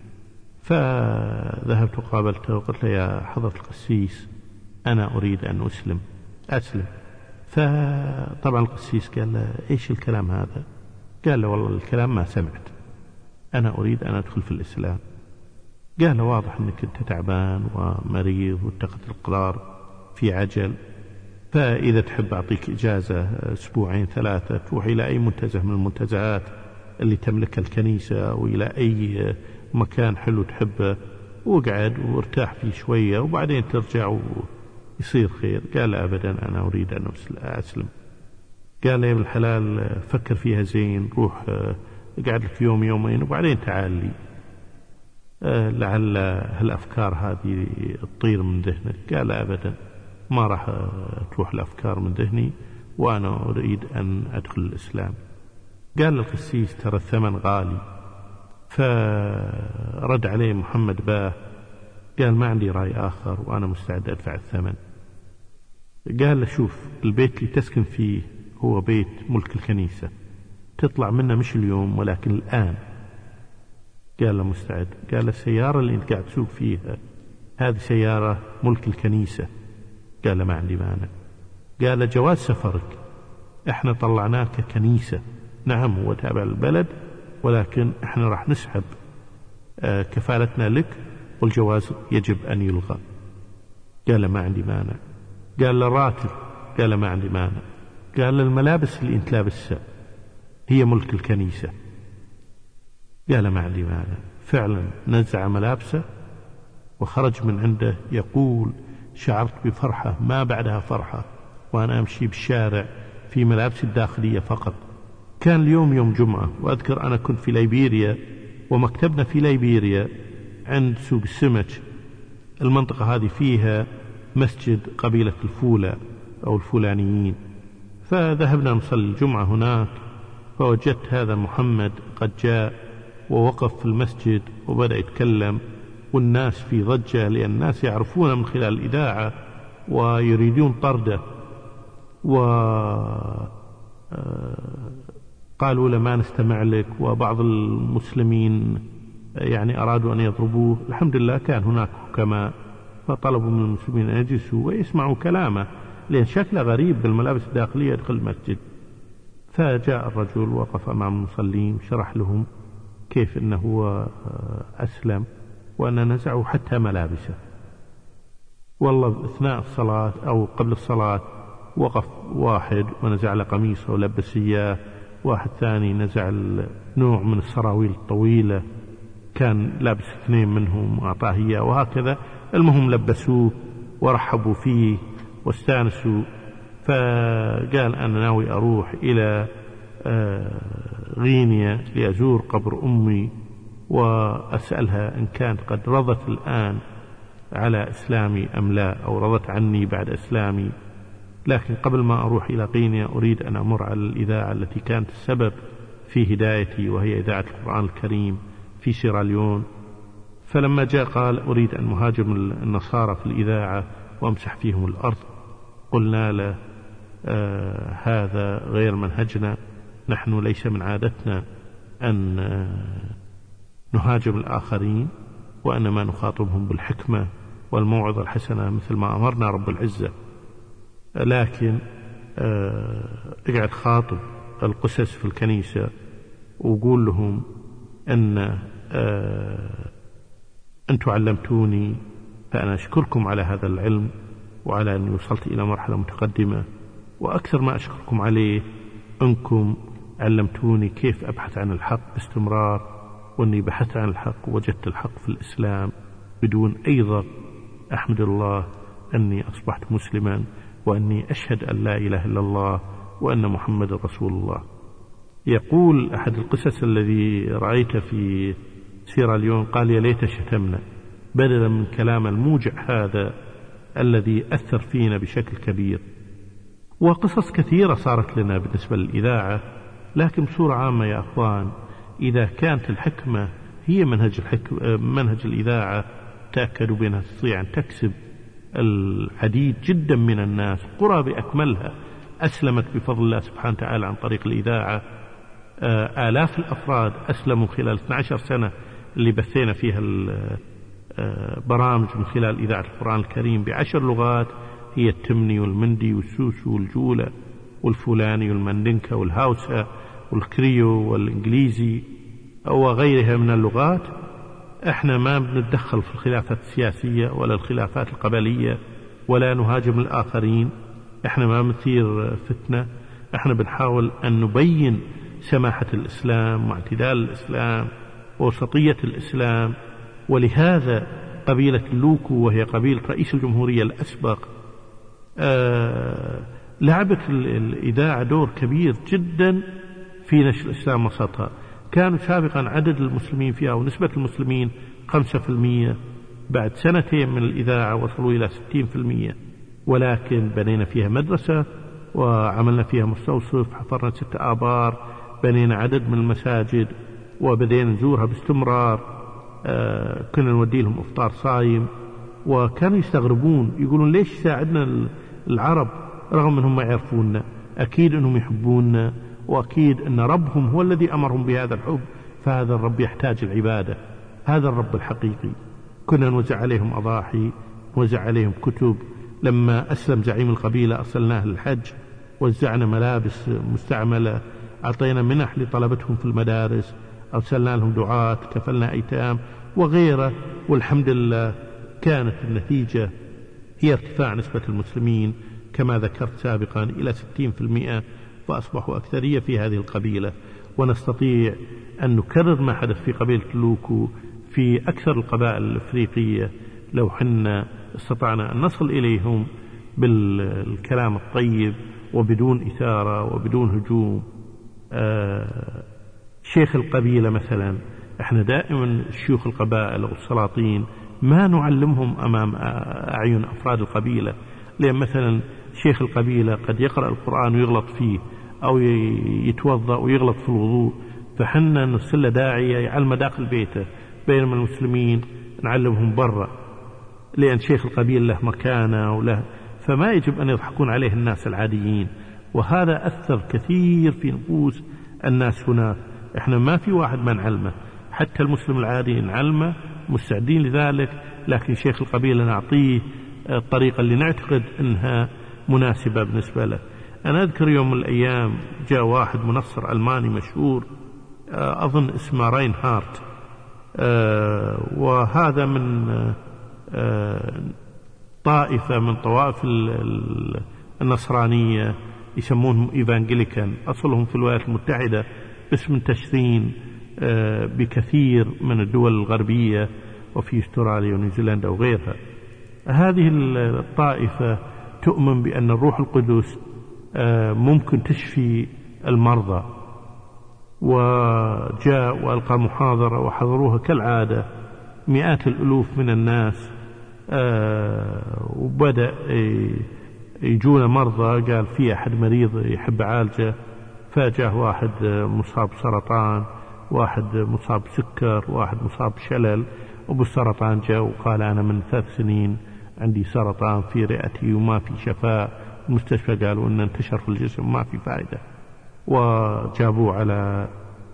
فذهبت وقابلته وقلت له يا حضرة القسيس أنا أريد أن أسلم. فطبعا القسيس قال له إيش الكلام هذا؟ قال له والله الكلام ما سمعت، أنا أريد أن أدخل في الإسلام. قال له واضح أنك أنت تعبان ومريض واتخذت القرار في عجل، فإذا تحب أعطيك إجازة 2 3 تروح إلى أي منتزه من المنتزهات اللي تملكها الكنيسة أو إلى أي مكان حلو تحبه، واقعد وارتاح فيه شوية وبعدين ترجع ويصير خير. قال أبدا أنا أريد أن أسلم. قال لي يا ابن الحلال فكر فيها زين، روح اقعد لك يوم يومين وبعدين تعال لي، لعل هالأفكار هذه تطير من ذهنك. قال أبدا ما راح تروح الأفكار من ذهني وأنا أريد أن أدخل الإسلام. قال القسيس ترى الثمن غالي. فرد عليه محمد باه قال ما عندي رأي آخر وأنا مستعد أدفع الثمن. قال له شوف البيت اللي تسكن فيه هو بيت ملك الكنيسة، تطلع منه مش اليوم ولكن الآن. قال له مستعد. قال له السيارة اللي انت قاعد تسوق فيها هذه سيارة ملك الكنيسة. قال له ما عندي مانع. قال له جواز سفرك احنا طلعناه ككنيسة، نعم هو تابع للبلد ولكن احنا راح نسحب كفالتنا لك والجواز يجب أن يلغى. قال له ما عندي مانع. قال له راتب. قال له ما عندي مانع. قال له الملابس اللي انت لابسها هي ملك الكنيسة. قال له ما عندي مانع. فعلا نزع ملابسه وخرج من عنده يقول شعرت بفرحة ما بعدها فرحة وأنا أمشي بالشارع في ملابسي الداخلية فقط. كان اليوم يوم جمعة، وأذكر أنا كنت في ليبيريا ومكتبنا في ليبيريا عند سوق السمك. المنطقة هذه فيها مسجد قبيلة الفولة أو الفولانيين، فذهبنا نصلي الجمعة هناك، فوجدت هذا محمد قد جاء ووقف في المسجد وبدأ يتكلم والناس في ضجة، لأن الناس يعرفون من خلال الإذاعة ويريدون طرده، وقالوا له ما نستمع لك، وبعض المسلمين يعني أرادوا أن يضربوه. الحمد لله كان هناك حكماء فطلبوا من المسلمين أن يجلسوا ويسمعوا كلامه، لأن شكله غريب بالملابس الداخلية يدخل المسجد. فجاء الرجل وقف أمام المصلين وشرح لهم كيف أنه هو أسلم وأن نزعوا حتى ملابسه. والله أثناء الصلاة أو قبل الصلاة وقف واحد ونزع له قميصه ولبس إياه، واحد ثاني نزع نوع من السراويل الطويلة كان لابس 2 منهم وأعطاه إياه، وهكذا. المهم لبسوه ورحبوا فيه واستانسوا. فقال أنا ناوي أروح إلى غينيا لأزور قبر أمي وأسألها إن كانت قد رضت الآن على إسلامي أم لا، أو رضت عني بعد إسلامي. لكن قبل ما أروح إلى غينيا أريد أن أمر على الإذاعة التي كانت السبب في هدايتي، وهي إذاعة القرآن الكريم في سيراليون. فلما جاء قال أريد أن مهاجم النصارى في الإذاعة وأمسح فيهم الأرض. قلنا له هذا غير منهجنا، نحن ليس من عادتنا أن نهاجم الآخرين، وأنما نخاطبهم بالحكمة والموعظة الحسنة مثل ما أمرنا رب العزة. لكن اقعد خاطب القسس في الكنيسة وقول لهم أن أنتم علمتوني، فأنا أشكركم على هذا العلم وعلى أن وصلت إلى مرحلة متقدمة، وأكثر ما أشكركم عليه أنكم علمتوني كيف أبحث عن الحق باستمرار، وأني بحثت عن الحق ووجدت الحق في الإسلام بدون أي ضغط. أحمد الله أني أصبحت مسلما، وأني أشهد أن لا إله إلا الله وأن محمد رسول الله. يقول أحد القصص الذي رأيته في سيراليون، قال يا ليت شتمنا بدلا من كلام الموجع هذا الذي أثر فينا بشكل كبير. وقصص كثيرة صارت لنا بالنسبة للإذاعة، لكن بصورة عامة يا أخوان، إذا كانت الحكمة هي منهج الإذاعة، تأكدوا بأنها تستطيع أن تكسب العديد جدا من الناس. قرى بأكملها أسلمت بفضل الله سبحانه وتعالى عن طريق الإذاعة. آلاف الأفراد أسلموا خلال 12 سنة اللي بثينا فيها برامج من خلال إذاعة القرآن الكريم ب10 لغات، هي التمني والمندي والسوسو والجولة والفلاني والمندنكة والهاوسة والكريو والإنجليزي وغيرها من اللغات. احنا ما بنتدخل في الخلافات السياسية ولا الخلافات القبلية ولا نهاجم الآخرين، احنا ما مثير فتنة، احنا بنحاول أن نبين سماحة الإسلام واعتدال الإسلام ووسطية الإسلام. ولهذا قبيلة اللوكو وهي قبيلة رئيس الجمهورية الأسبق لعبت الإذاعة دور كبير جدا في نشر الإسلام وسطها. كانوا سابقا عدد المسلمين فيها ونسبة المسلمين 5%، بعد سنتين من الإذاعة وصلوا إلى 60%. ولكن بنينا فيها مدرسة وعملنا فيها مستوصف، حفرنا 6 آبار، بنينا عدد من المساجد وبدينا نزورها باستمرار. كنا نودي لهم إفطار صايم، وكانوا يستغربون يقولون ليش ساعدنا العرب رغم أنهم ما يعرفوننا؟ أكيد أنهم يحبوننا، وأكيد أن ربهم هو الذي أمرهم بهذا الحب، فهذا الرب يحتاج العبادة، هذا الرب الحقيقي. كنا نوزع عليهم أضاحي، نوزع عليهم كتب. لما أسلم زعيم القبيلة أرسلناه للحج، وزعنا ملابس مستعملة، أعطينا منح لطلبتهم في المدارس، أرسلنا لهم دعاة، كفلنا أيتام وغيره. والحمد لله كانت النتيجة هي ارتفاع نسبة المسلمين كما ذكرت سابقا إلى 60%، فأصبحوا أكثرية في هذه القبيلة. ونستطيع أن نكرر ما حدث في قبيلة اللوكو في أكثر القبائل الأفريقية لو حنا استطعنا أن نصل إليهم بالكلام الطيب وبدون إثارة وبدون هجوم. شيخ القبيلة مثلا، احنا دائما شيوخ القبائل والسلاطين ما نعلمهم أمام أعين أفراد القبيلة، لأن مثلا شيخ القبيلة قد يقرأ القرآن ويغلط فيه، أو يتوضأ ويغلط في الوضوء، فحنا نرسل داعية يعلم داخل بيته، بينما المسلمين نعلمهم برا، لأن شيخ القبيلة له مكانة وله، فما يجب أن يضحكون عليه الناس العاديين. وهذا أثر كثير في نفوس الناس هناك. احنا ما في واحد ما نعلمه، حتى المسلم العادي نعلمه، مستعدين لذلك، لكن شيخ القبيلة نعطيه الطريقة اللي نعتقد أنها مناسبة بالنسبة له. أنا أذكر يوم من الأيام جاء واحد منصر ألماني مشهور، أظن اسمه راينهارت، وهذا من طائفة من طوائف النصرانية يسمونهم إيفانجيليكان، أصلهم في الولايات المتحدة بس منتشرين بكثير من الدول الغربية وفي استراليا ونيوزيلندا وغيرها. هذه الطائفة تؤمن بأن الروح القدس ممكن تشفي المرضى، وجاء وألقى محاضرة وحضروها كالعادة مئات الألوف من الناس، وبدأ يجون مرضى، قال في أحد مريض يحب عالجه، فجاه واحد مصاب سرطان، واحد مصاب سكر، واحد مصاب شلل، وبالسرطان جاء وقال أنا من 3 سنين عندي سرطان في رئتي وما في شفاء، المستشفى قالوا أنه انتشر في الجسم وما في فائدة، وجابوه على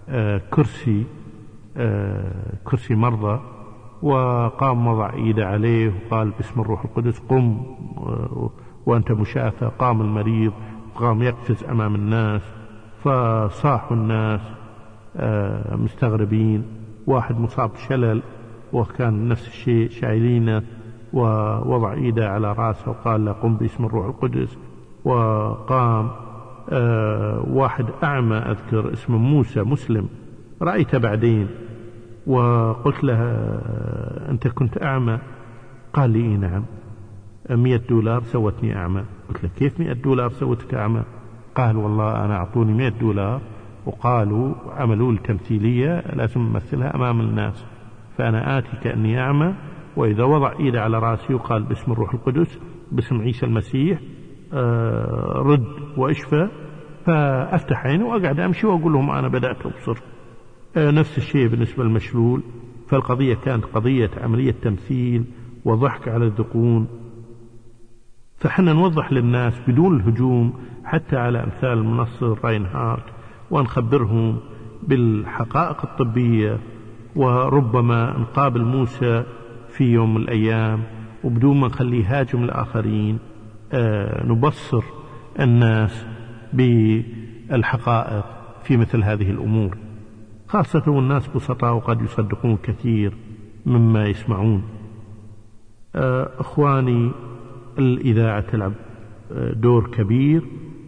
كرسي مرضى، وقام وضع إيده عليه وقال باسم الروح القدس قم وأنت مشافى. قام المريض وقام يقفز أمام الناس، فصاحوا الناس مستغربين. واحد مصاب شلل وكان نفس الشيء شايلينه، ووضع إيده على رأسه وقال له قم باسم الروح القدس، وقام. واحد أعمى أذكر اسمه موسى مسلم، رأيته بعدين وقلت له أنت كنت أعمى؟ قال لي نعم، $100 سوتني أعمى. قلت له كيف $100 سوتك أعمى؟ قال والله أنا أعطوني $100 وقالوا عملوا لي تمثيلية لازم أمثلها أمام الناس، فأنا آتي كأني أعمى، وإذا وضع إيده على رأسي وقال باسم الروح القدس باسم عيسى المسيح رد واشفى، فأفتح عيني وأقعد أمشي وأقول لهم أنا بدأت أبصر. نفس الشيء بالنسبة للمشلول، فالقضية كانت قضية عملية تمثيل وضحك على الذقون. فحنا نوضح للناس بدون الهجوم حتى على أمثال المنصر راينهارت، ونخبرهم بالحقائق الطبية، وربما نقابل موسى في يوم من الأيام وبدون ما نخليه هاجم الآخرين نبصر الناس بالحقائق في مثل هذه الأمور، خاصة والناس بسطاء وقد يصدقون كثير مما يسمعون. إخواني، الإذاعة تلعب دور كبير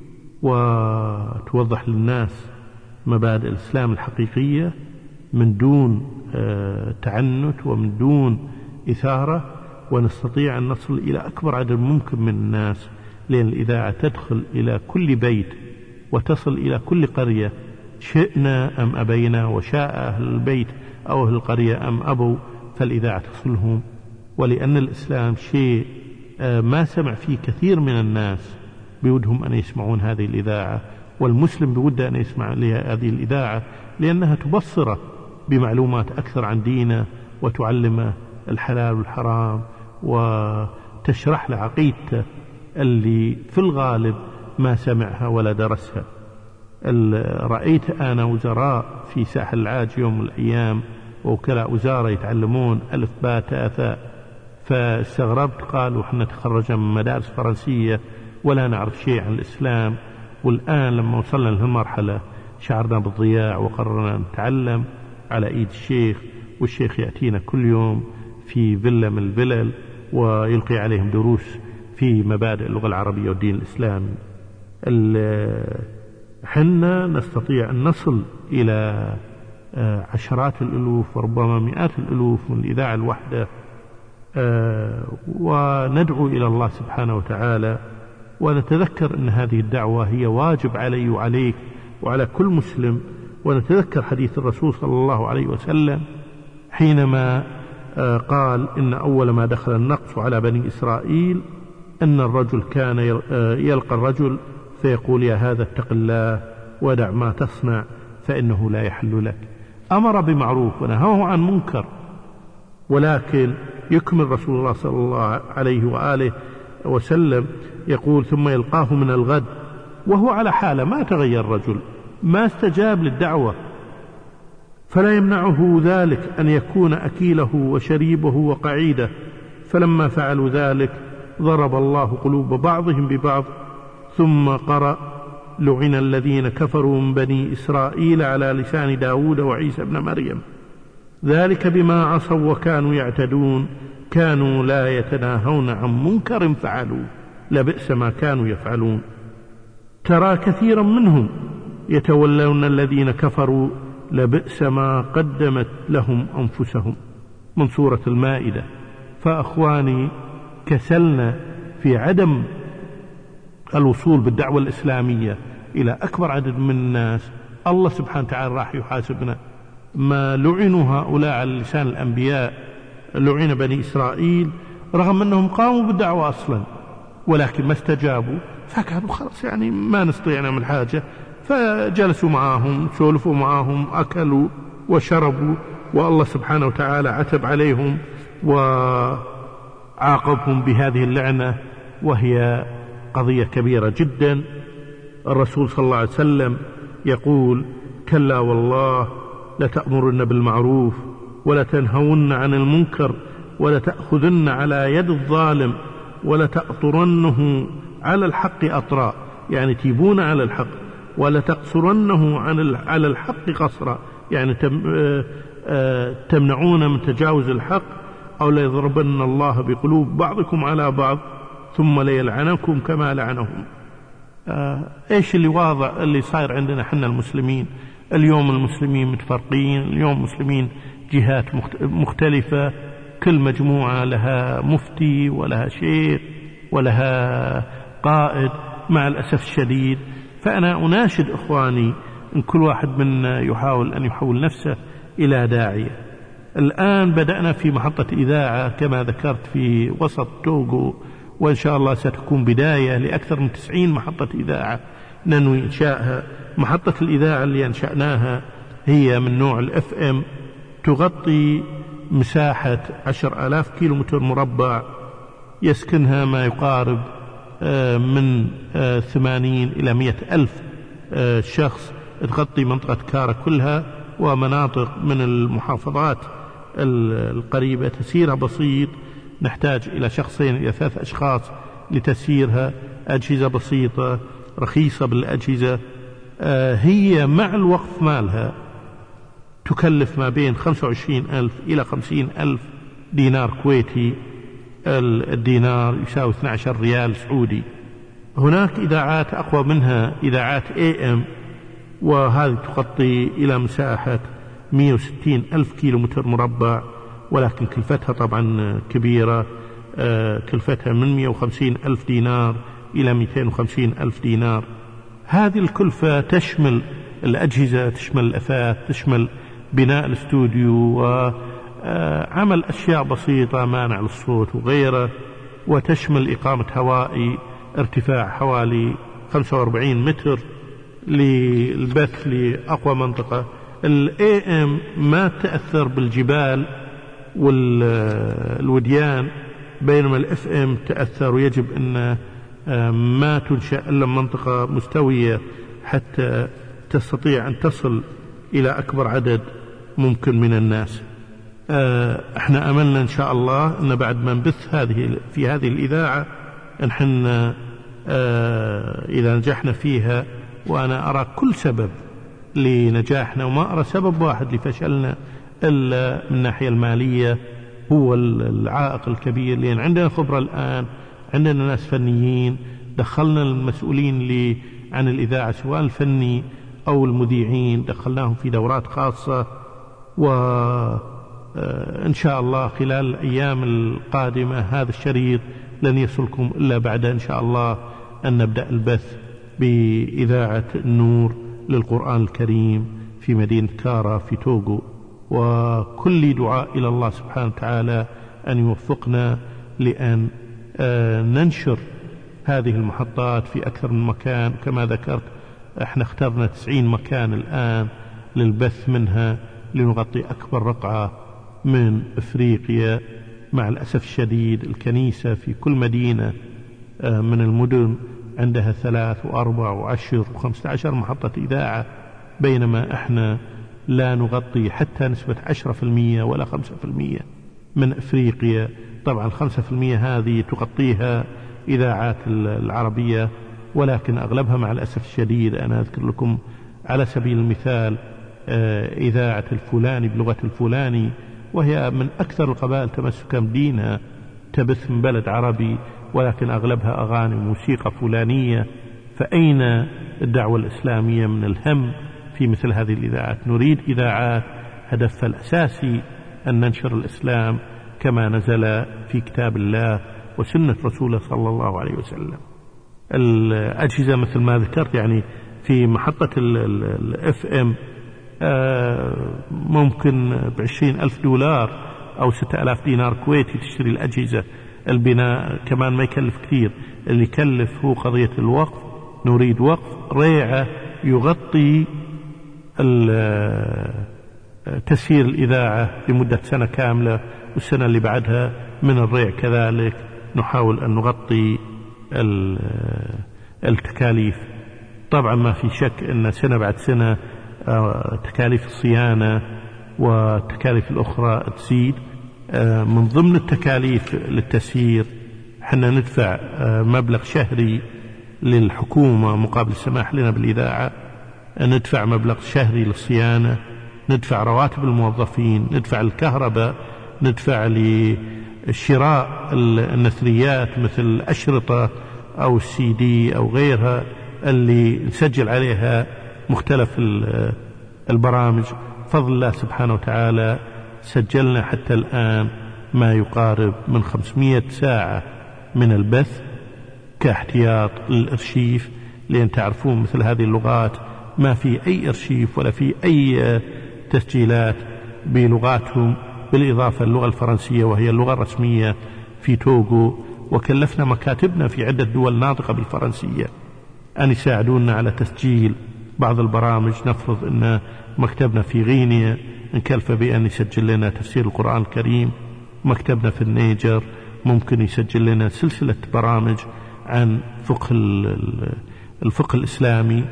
وتوضح للناس مبادئ الإسلام الحقيقية من دون تعنت ومن دون إثارة، ونستطيع أن نصل إلى أكبر عدد ممكن من الناس، لأن الإذاعة تدخل إلى كل بيت وتصل إلى كل قرية، شئنا أم أبينا، وشاء أهل البيت أو أهل القرية أم أبوا، فالإذاعة تصلهم. ولأن الإسلام شيء ما سمع فيه كثير من الناس بودهم أن يسمعون هذه الإذاعة، والمسلم بوده أن يسمع هذه الإذاعة لأنها تبصره بمعلومات أكثر عن دينه، وتعلمه الحلال والحرام، وتشرح له عقيدته اللي في الغالب ما سمعها ولا درسها. رأيت أنا وزراء في ساحل العاج يوم من الأيام ووكلاء وزارة يتعلمون ألف باء تاء ثاء، فاستغربت، قالوا احنا تخرجنا من مدارس فرنسية ولا نعرف شيء عن الإسلام. والآن لما وصلنا لهالمرحلة شعرنا بالضياع، وقررنا نتعلم على إيد الشيخ، والشيخ يأتينا كل يوم في فيلا من الفلل ويلقي عليهم دروس في مبادئ اللغة العربية والدين الإسلامي. حنا نستطيع أن نصل إلى عشرات الألوف وربما مئات الألوف من الإذاعة الواحدة، وندعو إلى الله سبحانه وتعالى، ونتذكر أن هذه الدعوة هي واجب علي وعليك وعلى كل مسلم. ونتذكر حديث الرسول صلى الله عليه وسلم حينما قال إن أول ما دخل النقص على بني إسرائيل أن الرجل كان يلقى الرجل فيقول يا هذا اتق الله ودع ما تصنع فإنه لا يحل لك. أمر بمعروف ونهاه عن منكر، ولكن يكمل رسول الله صلى الله عليه وآله وسلم يقول ثم يلقاه من الغد وهو على حاله، ما تغير الرجل، ما استجاب للدعوة، فلا يمنعه ذلك أن يكون أكيله وشريبه وقعيده. فلما فعلوا ذلك ضرب الله قلوب بعضهم ببعض، ثم قرأ لعن الذين كفروا من بني إسرائيل على لسان داود وعيسى بن مريم ذلك بما عصوا وكانوا يعتدون كانوا لا يتناهون عن منكر فعلوا لبئس ما كانوا يفعلون. ترى كثيرا منهم يتولون الذين كفروا لبئس ما قدمت لهم أنفسهم، من سورة المائدة. فأخواني، كسلنا في عدم الوصول بالدعوة الإسلامية إلى أكبر عدد من الناس، الله سبحانه وتعالى راح يحاسبنا. ما لعنوا هؤلاء على لسان الأنبياء، لعن بني إسرائيل رغم أنهم قاموا بالدعوة أصلا، ولكن ما استجابوا، فقالوا خلاص يعني ما نستطيع نعمل حاجة، فجلسوا معهم، سولفوا معهم، أكلوا وشربوا، والله سبحانه وتعالى عتب عليهم وعاقبهم بهذه اللعنة، وهي قضية كبيرة جدا. الرسول صلى الله عليه وسلم يقول كلا والله لتأمرن بالمعروف ولتنهون عن المنكر ولتأخذن على يد الظالم ولتأطرنه على الحق أطراء، يعني تيبون على الحق، ولتقصرنه على الحق قصرا، يعني تمنعون من تجاوز الحق، أو ليضربن الله بقلوب بعضكم على بعض ثم ليلعنكم كما لعنهم. ايش اللي واضح اللي صاير عندنا حنا المسلمين اليوم؟ المسلمين متفرقين اليوم، المسلمين جهات مختلفة، كل مجموعة لها مفتي ولها شيخ ولها قائد، مع الأسف الشديد. فأنا أناشد إخواني إن كل واحد منا يحاول أن يحول نفسه إلى داعية. الآن بدأنا في محطة إذاعة كما ذكرت في وسط توغو، وإن شاء الله ستكون بداية لأكثر من 90 محطة إذاعة ننوي إنشائها. محطة الإذاعة اللي أنشأناها هي من نوع الFM، تغطي مساحة 10,000 كيلومتر مربع، يسكنها ما يقارب من 80 إلى 100,000 شخص، تغطي منطقة كارا كلها ومناطق من المحافظات القريبة. تسيرها بسيط، نحتاج إلى 2 إلى 3 أشخاص لتسيرها، أجهزة بسيطة رخيصة بالأجهزة. هي مع الوقف مالها تكلف ما بين 25,000 إلى 50,000 دينار كويتي، الدينار يساوي 12 ريال سعودي. هناك إذاعات أقوى منها، إذاعات AM، وهذه تغطي إلى مساحة 160,000 كيلومتر مربع، ولكن كلفتها طبعا كبيرة، كلفتها من 150,000 دينار إلى 250,000 دينار. هذه الكلفة تشمل الأجهزة، تشمل الأثاث، تشمل بناء الاستوديو وعمل أشياء بسيطة، مانع للصوت وغيره، وتشمل إقامة هوائي ارتفاع حوالي 45 متر للبث لأقوى منطقة. الAM ما تأثر بالجبال والوديان، بينما الFM تأثر، ويجب أن ما تنشأ إلا منطقة مستوية حتى تستطيع أن تصل إلى أكبر عدد ممكن من الناس. احنا أملنا إن شاء الله أن بعد ما نبث في هذه الإذاعة نحن إذا نجحنا فيها، وأنا أرى كل سبب لنجاحنا وما أرى سبب واحد لفشلنا إلا من الناحية المالية، هو العائق الكبير، لأن عندنا خبرة الآن، عندنا ناس فنيين، دخلنا المسؤولين عن الإذاعة سواء الفني أو المذيعين، دخلناهم في دورات خاصة، وإن شاء الله خلال الأيام القادمة هذا الشريط لن يصلكم إلا بعد إن شاء الله أن نبدأ البث بإذاعة النور للقرآن الكريم في مدينة كارا في توغو. وكل دعاء إلى الله سبحانه وتعالى أن يوفقنا لأن ننشر هذه المحطات في أكثر من مكان. كما ذكرت احنا اخترنا 90 مكان الآن للبث منها لنغطي أكبر رقعة من إفريقيا. مع الأسف الشديد الكنيسة في كل مدينة من المدن عندها 3 و4 و10 و15 محطة إذاعة، بينما احنا لا نغطي حتى نسبة 10% ولا 5% من إفريقيا. طبعا 5% هذه تغطيها إذاعات العربية، ولكن أغلبها مع الأسف الشديد. أنا أذكر لكم على سبيل المثال إذاعة الفلاني بلغة الفلاني، وهي من أكثر القبائل تمسكا بدينها، تبث من بلد عربي، ولكن أغلبها أغاني وموسيقى فلانية. فأين الدعوة الإسلامية من الهم في مثل هذه الإذاعات؟ نريد إذاعات هدفها الأساسي أن ننشر الإسلام كما نزل في كتاب الله وسنة رسوله صلى الله عليه وسلم. الأجهزة مثل ما ذكرت، يعني في محطة الFM ممكن ب20,000 $، أو 6,000 دينار كويتي تشتري الأجهزة. البناء كمان ما يكلف كثير، اللي يكلف هو قضية الوقف. نريد وقف ريعة يغطي تسيير الإذاعة لمدة سنة كاملة، والسنة اللي بعدها من الريع كذلك نحاول أن نغطي التكاليف. طبعا ما في شك أن سنة بعد سنة تكاليف الصيانة والتكاليف الأخرى تزيد. من ضمن التكاليف للتسيير حنا ندفع مبلغ شهري للحكومة مقابل السماح لنا بالإذاعة، ندفع مبلغ شهري للصيانة، ندفع رواتب الموظفين، ندفع الكهرباء، ندفع لشراء النثريات مثل الأشرطة أو CD أو غيرها اللي نسجل عليها مختلف البرامج. فضل الله سبحانه وتعالى سجلنا حتى الآن ما يقارب من 500 ساعة من البث كاحتياط للأرشيف، لأن تعرفون مثل هذه اللغات ما في أي أرشيف ولا في أي تسجيلات بلغاتهم، بالإضافة للغة الفرنسية وهي اللغة الرسمية في توغو. وكلفنا مكاتبنا في عدة دول ناطقة بالفرنسية أن يساعدونا على تسجيل بعض البرامج. نفرض أن مكتبنا في غينيا نكلف بأن يسجل لنا تفسير القرآن الكريم، مكتبنا في النيجر ممكن يسجل لنا سلسلة برامج عن الفقه الإسلامي.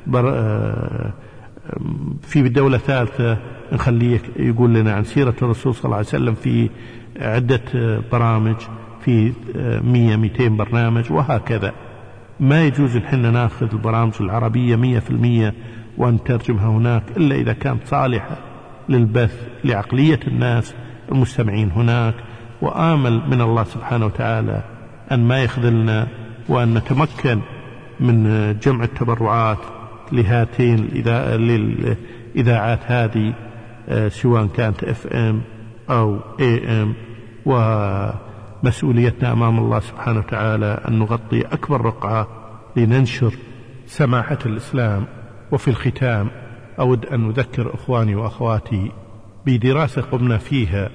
في دولة ثالثة نخليه يقول لنا عن سيرة الرسول صلى الله عليه وسلم في عدة برامج، في 100-200 برنامج وهكذا. ما يجوز إن ناخذ البرامج العربية 100% ونترجمها هناك إلا إذا كانت صالحة للبث لعقلية الناس المستمعين هناك. وآمل من الله سبحانه وتعالى أن ما يخذلنا، وأن نتمكن من جمع التبرعات لهاتين للإذاعات هذه، سواء كانت FM أو AM. ومسؤوليتنا أمام الله سبحانه وتعالى أن نغطي أكبر رقعة لننشر سماحة الإسلام. وفي الختام أود أن أذكر إخواني وأخواتي بدراسة قمنا فيها،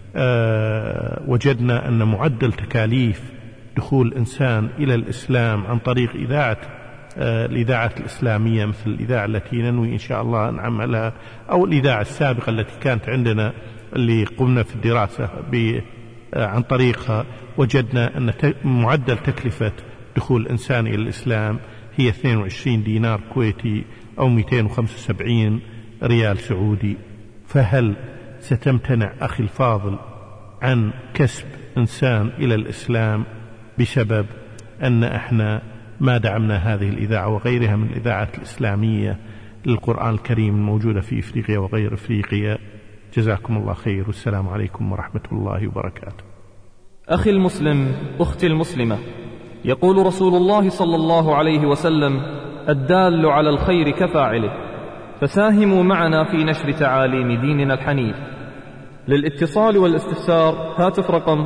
وجدنا أن معدل تكاليف دخول الإنسان إلى الإسلام عن طريق الإذاعة الإسلامية، مثل الإذاعة التي ننوي إن شاء الله أن نعملها، أو الإذاعة السابقة التي كانت عندنا اللي قمنا في الدراسة عن طريقها، وجدنا أن معدل تكلفة دخول الإنسان إلى الإسلام هي 22 دينار كويتي أو 275 ريال سعودي. فهل ستمتنع أخي الفاضل عن كسب إنسان إلى الإسلام بسبب أن احنا ما دعمنا هذه الإذاعة وغيرها من الإذاعات الإسلامية للقرآن الكريم الموجودة في إفريقيا وغير إفريقيا؟ جزاكم الله خير، والسلام عليكم ورحمة الله وبركاته. أخي المسلم، أختي المسلمة، يقول رسول الله صلى الله عليه وسلم: الدال على الخير كفاعله. فساهموا معنا في نشر تعاليم ديننا الحنيف. للاتصال والاستفسار هاتف رقم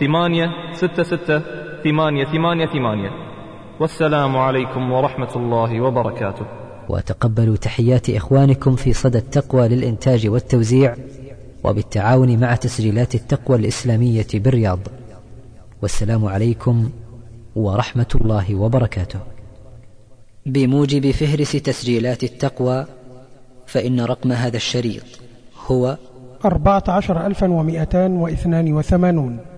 866-888. والسلام عليكم ورحمة الله وبركاته. وتقبلوا تحيات إخوانكم في صدى التقوى للإنتاج والتوزيع، وبالتعاون مع تسجيلات التقوى الإسلامية بالرياض. والسلام عليكم ورحمة الله وبركاته. بموجب فهرس تسجيلات التقوى، فإن رقم هذا الشريط هو 14282.